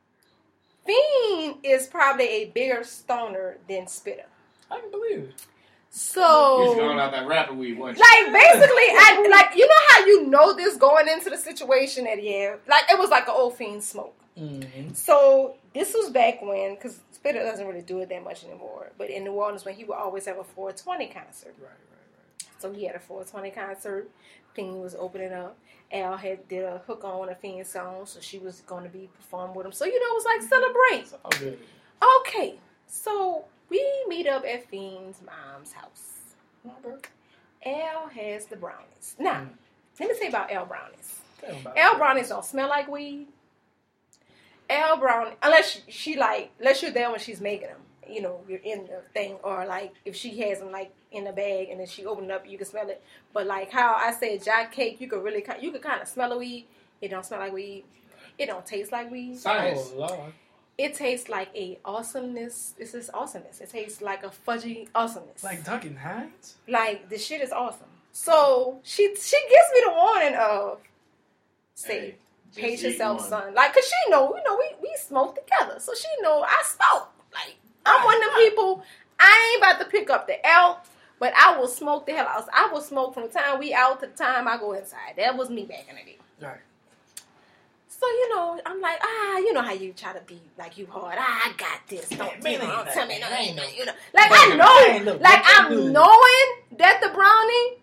Fiend is probably a bigger stoner than Spitter. I can believe it. So he's going out that rapper weed, wasn't like basically, you know how you know this going into the situation that it was like an old Fiend smoke. Mm-hmm. So this was back when, because Spitter doesn't really do it that much anymore, but in New Orleans when he would always have a 420 concert. Right. So he had a 420 concert. Fiend was opening up. Al did a hook on a Fiend song, so she was going to be performing with him. So it was like celebrate. Oh, good. Okay, so we meet up at Fiend's mom's house. Al has the brownies. Now, let me say about Al brownies. Al brownies don't smell like weed. Al brownie, unless you're there when she's making them. You're in the thing, or like if she has them like in the bag and then she opened it up, you can smell it. But like how I said, Jack cake, you could kind of smell a weed. It don't smell like weed. It don't taste like weed. Science. Oh Lord. It tastes like a awesomeness. This is awesomeness. It tastes like a fudgy awesomeness. Like Duncan Hines? Like, the shit is awesome. So, she gives me the warning of, say, pace yourself, son. Like, because she know, we smoke together. So, she know I smoke. Like, I'm one of them people, I ain't about to pick up the elk But I will smoke the hell out. I will smoke from the time we out to the time I go inside. That was me back in the day. Right. So, I'm like, you know how you try to be like you hard. I got this. Don't tell me nothing. Like, I know. Like, I'm knowing that the brownie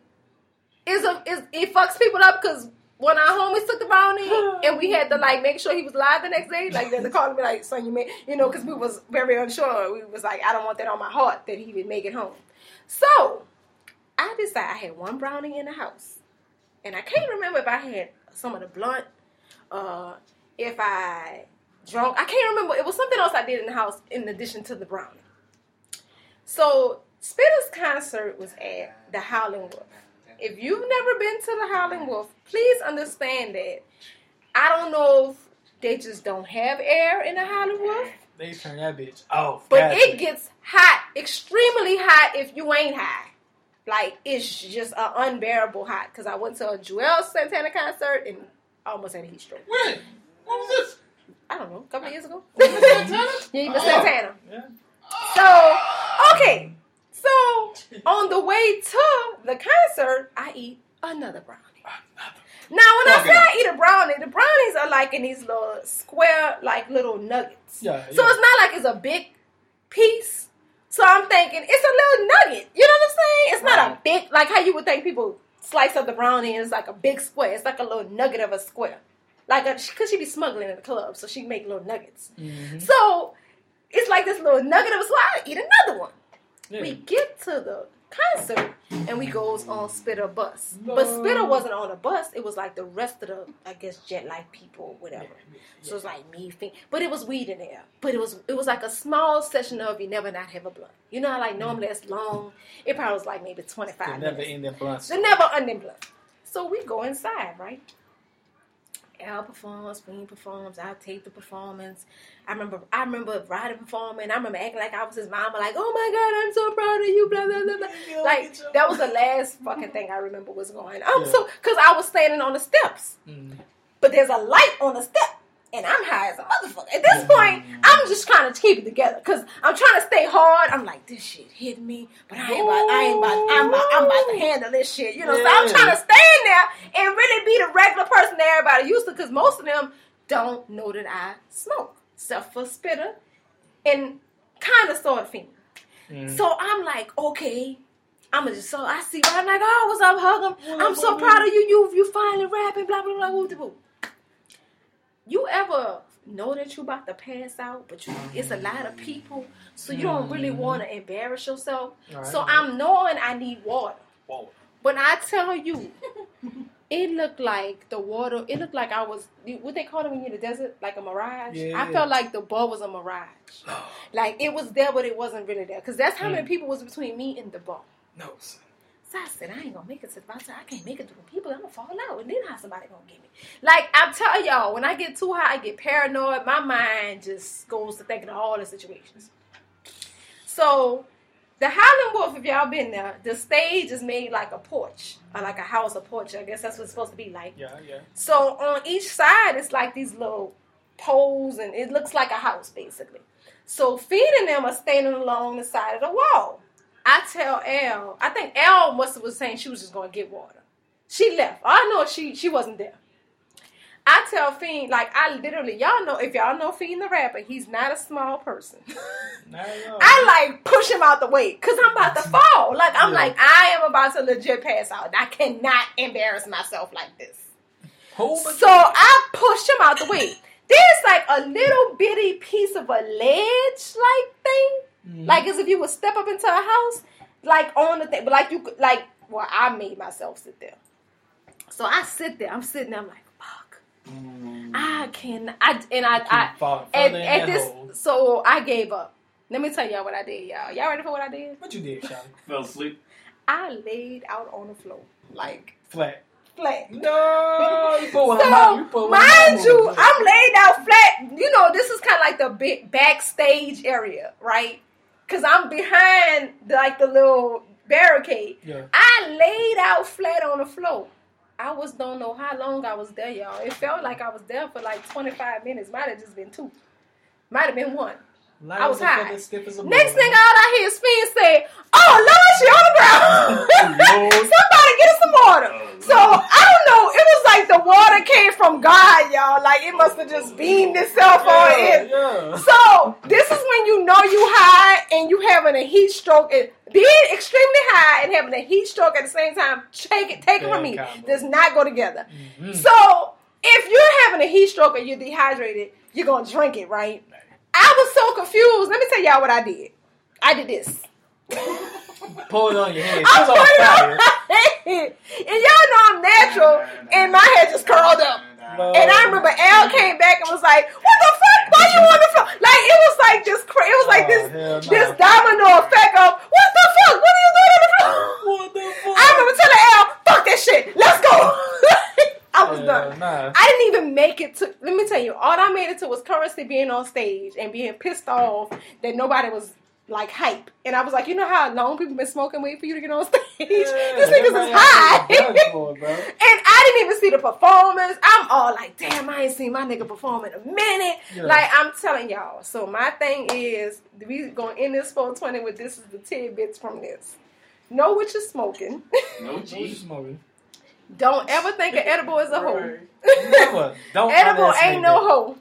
it fucks people up because when our homies took the brownie and we had to, like, make sure he was live the next day, like, they called me like, son, you made, because we was very unsure. We was like, I don't want that on my heart that he would make it home. So, I decided I had one brownie in the house. And I can't remember if I had some of the blunt, if I drunk. I can't remember. It was something else I did in the house in addition to the brownie. So, Spitter's concert was at the Howlin' Wolf. If you've never been to the Howlin' Wolf, please understand that I don't know if they just don't have air in the Howlin' Wolf. They turn that bitch off. But it gets hot, extremely hot if you ain't high. Like, it's just an unbearable hot. Because I went to a Joel Santana concert and I almost had a heat stroke. When? What was this? I don't know, a couple of years ago. Santana? Yeah, you were Santana. Yeah. So, okay. So, on the way to the concert, I eat another brownie. Now, when I say I eat a brownie, the brownies are like in these little square, like little nuggets. Yeah. So, it's not like it's a big piece. So, I'm thinking, it's a little nugget. You know what I'm saying? It's not a big, like how you would think people slice up the brownie and it's like a big square. It's like a little nugget of a square. Like, because she be smuggling in the club, so she make little nuggets. Mm-hmm. So, it's like this little nugget of a square. I eat another one. Yeah. We get to the concert and we goes on Spitter bus. No. But Spitter wasn't on a bus. It was like the rest of the, I guess, Jet Life people or whatever. Yeah. So it's like me, but it was weed in there. But it was like a small session of You Never Not Have a Blunt. You know how like normally that's long? It probably was like maybe 25 minutes. Never ending blunts. The never ending blunt. So we go inside, right? Al performs, Queen performs, I tape the performance. I remember Ryder performing. I remember acting like I was his mama, like, oh my God, I'm so proud of you, blah, blah, blah, blah. Like, that was the last fucking thing I remember was going on. So, because I was standing on the steps. But there's a light on the step. And I'm high as a motherfucker. At this point, I'm just trying to keep it together. Because I'm trying to stay hard. I'm like, this shit hit me. But I'm about to handle this shit. You know, so I'm trying to stand there and really be the regular person that everybody used to. Because most of them don't know that I smoke. Except for Spitter. And kind of sort of fiend. So I'm like, okay. I see what I'm like, oh, what's up, hug him. I'm so proud of you. You finally rapping, blah, blah, blah, woo-de-woo. You ever know that you about to pass out, but it's a lot of people, so you don't really want to embarrass yourself. Right. So I'm knowing I need water. Whoa. When I tell you, it looked like the water, it looked like I was, what they call it when you're in the desert? Like a mirage? Yeah. I felt like the bar was a mirage. Like it was there, but it wasn't really there. Because that's how many people was between me and the bar. No. So I said, I ain't gonna make it to the bottom. I can't make it to the people. I'm gonna fall out. And then how somebody gonna get me? Like, I'm telling y'all, when I get too high, I get paranoid. My mind just goes to thinking of all the situations. So, the Howlin' Wolf, if y'all been there, the stage is made like a porch. Or like a house, a porch. I guess that's what it's supposed to be like. Yeah. So, on each side, it's like these little poles, and it looks like a house, basically. So, Fiend and them are standing along the side of the wall. I tell Elle, I think Elle was saying she was just going to get water. She left. I know she wasn't there. I tell Fiend, like, I literally, y'all know, if y'all know Fiend the rapper, he's not a small person. I, like, push him out the way, because I'm about to fall. Like, I'm like, I am about to legit pass out. I cannot embarrass myself like this. So I pushed him out the way. There's, like, a little bitty piece of a ledge-like thing. Like as if you would step up into a house, like on the thing, but like you could, like, well, I made myself sit there. So I sit there. I'm sitting there. I'm like, fuck. I so I gave up. Let me tell y'all what I did, y'all. Y'all ready for what I did? What you did, Charlie? Fell asleep. I laid out on the floor, like flat. No, you put one mind you, I'm laid out flat. You know, this is kind of like the big backstage area, right? Because I'm behind the little barricade. Yeah. I laid out flat on the floor. I don't know how long I was there, y'all. It felt like I was there for like 25 minutes. Might have just been 2. Might have been 1. I was high. Next thing, all I hear is Fiend say, "Oh Lord, she on the ground. Somebody get us some water." So I don't know. It was like the water came from God, y'all. Like it must have just beamed itself on it. Yeah. So this is when you know you high and you having a heat stroke. And being extremely high and having a heat stroke at the same time, take it from me, does not go together. Mm-hmm. So if you're having a heat stroke or you're dehydrated, you're gonna drink it, right? I was so confused. Let me tell y'all what I did. I did this. Pull it on your head. I put it on my head. And y'all know I'm natural, and my head just curled up. And I remember Al came back and was like, "What the fuck? Why you on the floor?" Like it was like just it was like this domino effect of what the fuck? What are you doing on the floor? What the fuck? I remember telling Al, "Fuck that shit. Let's go." I was done. Nah. I didn't even make it to. Let me tell you, all I made it to was Currency being on stage and being pissed off that nobody was like hype. And I was like, you know how long people been smoking weed for you to get on stage? These niggas is high. And I didn't even see the performance. I'm all like, damn, I ain't seen my nigga perform in a minute. Yeah. Like, I'm telling y'all. So my thing is, we going to end this 420 with this is the tidbits from this. Know what you're smoking. Know what you're smoking. Don't ever think an edible is a hoe. Never. Don't edible ain't no hoe.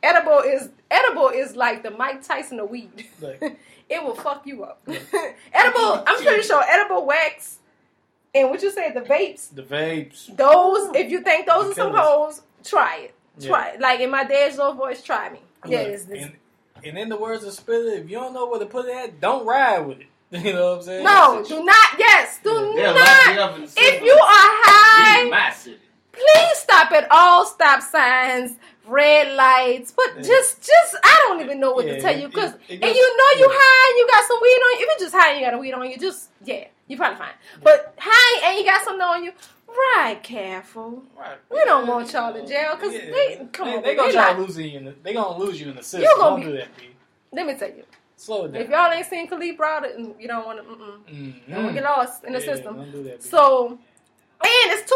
Edible is like the Mike Tyson of weed. It will fuck you up. Edible, I'm pretty sure edible wax and what you say, the vapes. The vapes. Those, if you think those are some hoes, try it. Try it. Like in my dad's old voice, try me. And in the words of Spiller, if you don't know where to put it at, don't ride with it. You know what I'm saying? No, do not. Yes, do not. If you are high, please stop at all stop signs, red lights. But just, I don't even know what to tell you because, and you know you high, and you got some weed on you. If you just high, and you got a weed on you. Just you probably fine. But high and you got something on you. Ride careful. Right. We don't want y'all in jail because they gonna try to lose you. They gonna lose you in the system. Don't do that, B. Let me tell you. Slow it down. If y'all ain't seen Khalid Browder, and you don't want to, you don't want to get lost in the system. Don't do that, so, and it's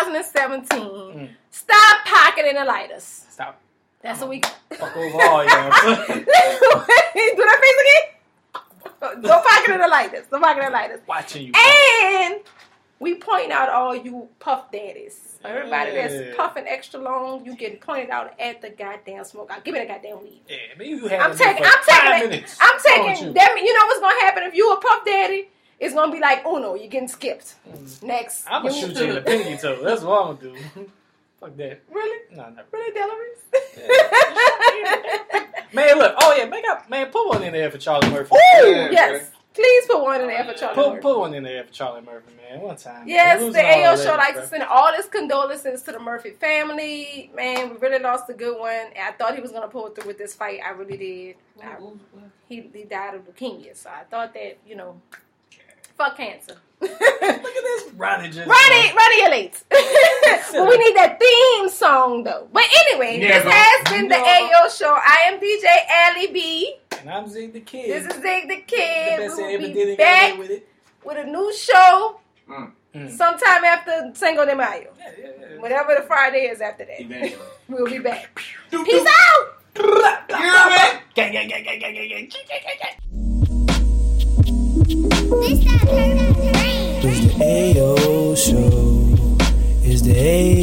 2017. Stop pocketing the lighters. Stop. That's what we. Fuck over all y'all. Do that face again. Don't pocket the lighters. Don't pocket the lighters. Watching you. And we point out all you puff daddies. Everybody that's puffing extra long, you getting pointed out at the goddamn smoke. Give me that goddamn weed. Yeah, maybe you have I'm taking that. You know what's gonna happen if you a puff daddy? It's gonna be like Uno. You're getting skipped. Next, I'm gonna shoot you in the pinky toe. That's what I'm gonna do. Fuck that. Really? No, never. Really, Delores? Man, look. Oh yeah, man, put one in there for Charlie Murphy. Ooh, yes. Please put one in there for Charlie Murphy. Put one in there for Charlie Murphy, man. One time. Yes, the AO show likes to send all his condolences to the Murphy family. Man, we really lost a good one. I thought he was going to pull through with this fight. I really did. He died of leukemia, so I thought that, fuck cancer. Look at this. Ronnie Elite. Well, we need that theme song, though. But anyway, this has been the AO show. I am DJ Allie B. And I'm Zig the Kid. This is Zig the Kid. The best we ever will did be back with a new show sometime after Cinco de Mayo. Yeah. Whatever the Friday is after that. We'll be back. Peace out. It's the AO show. It's the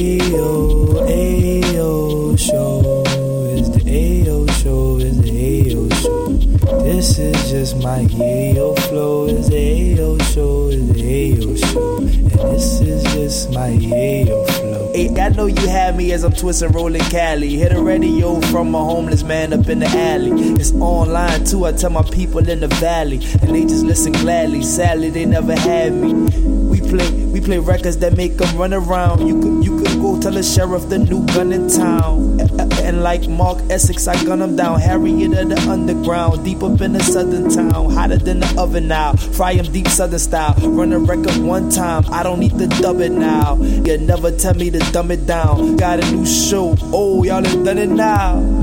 AO show. It's the AO show. It's the AO show. This is just my AO flow. It's the AO show. It's the AO show. And this is just my AO flow. Hey, I know you had me as I'm twisting, rolling Cali. Hit a radio from a homeless man up in the alley. It's online too, I tell my people in the valley, and they just listen gladly. Sadly, they never had me. We play records that make them run around. You could go tell the sheriff the new gun in town. And like Mark Essex, I gun him down. Harriet of the underground, deep up in the southern town. Hotter than the oven now, fry him deep southern style. Run a record one time, I don't need to dub it now. You never tell me to dumb it down. Got a new show, oh y'all done done it now.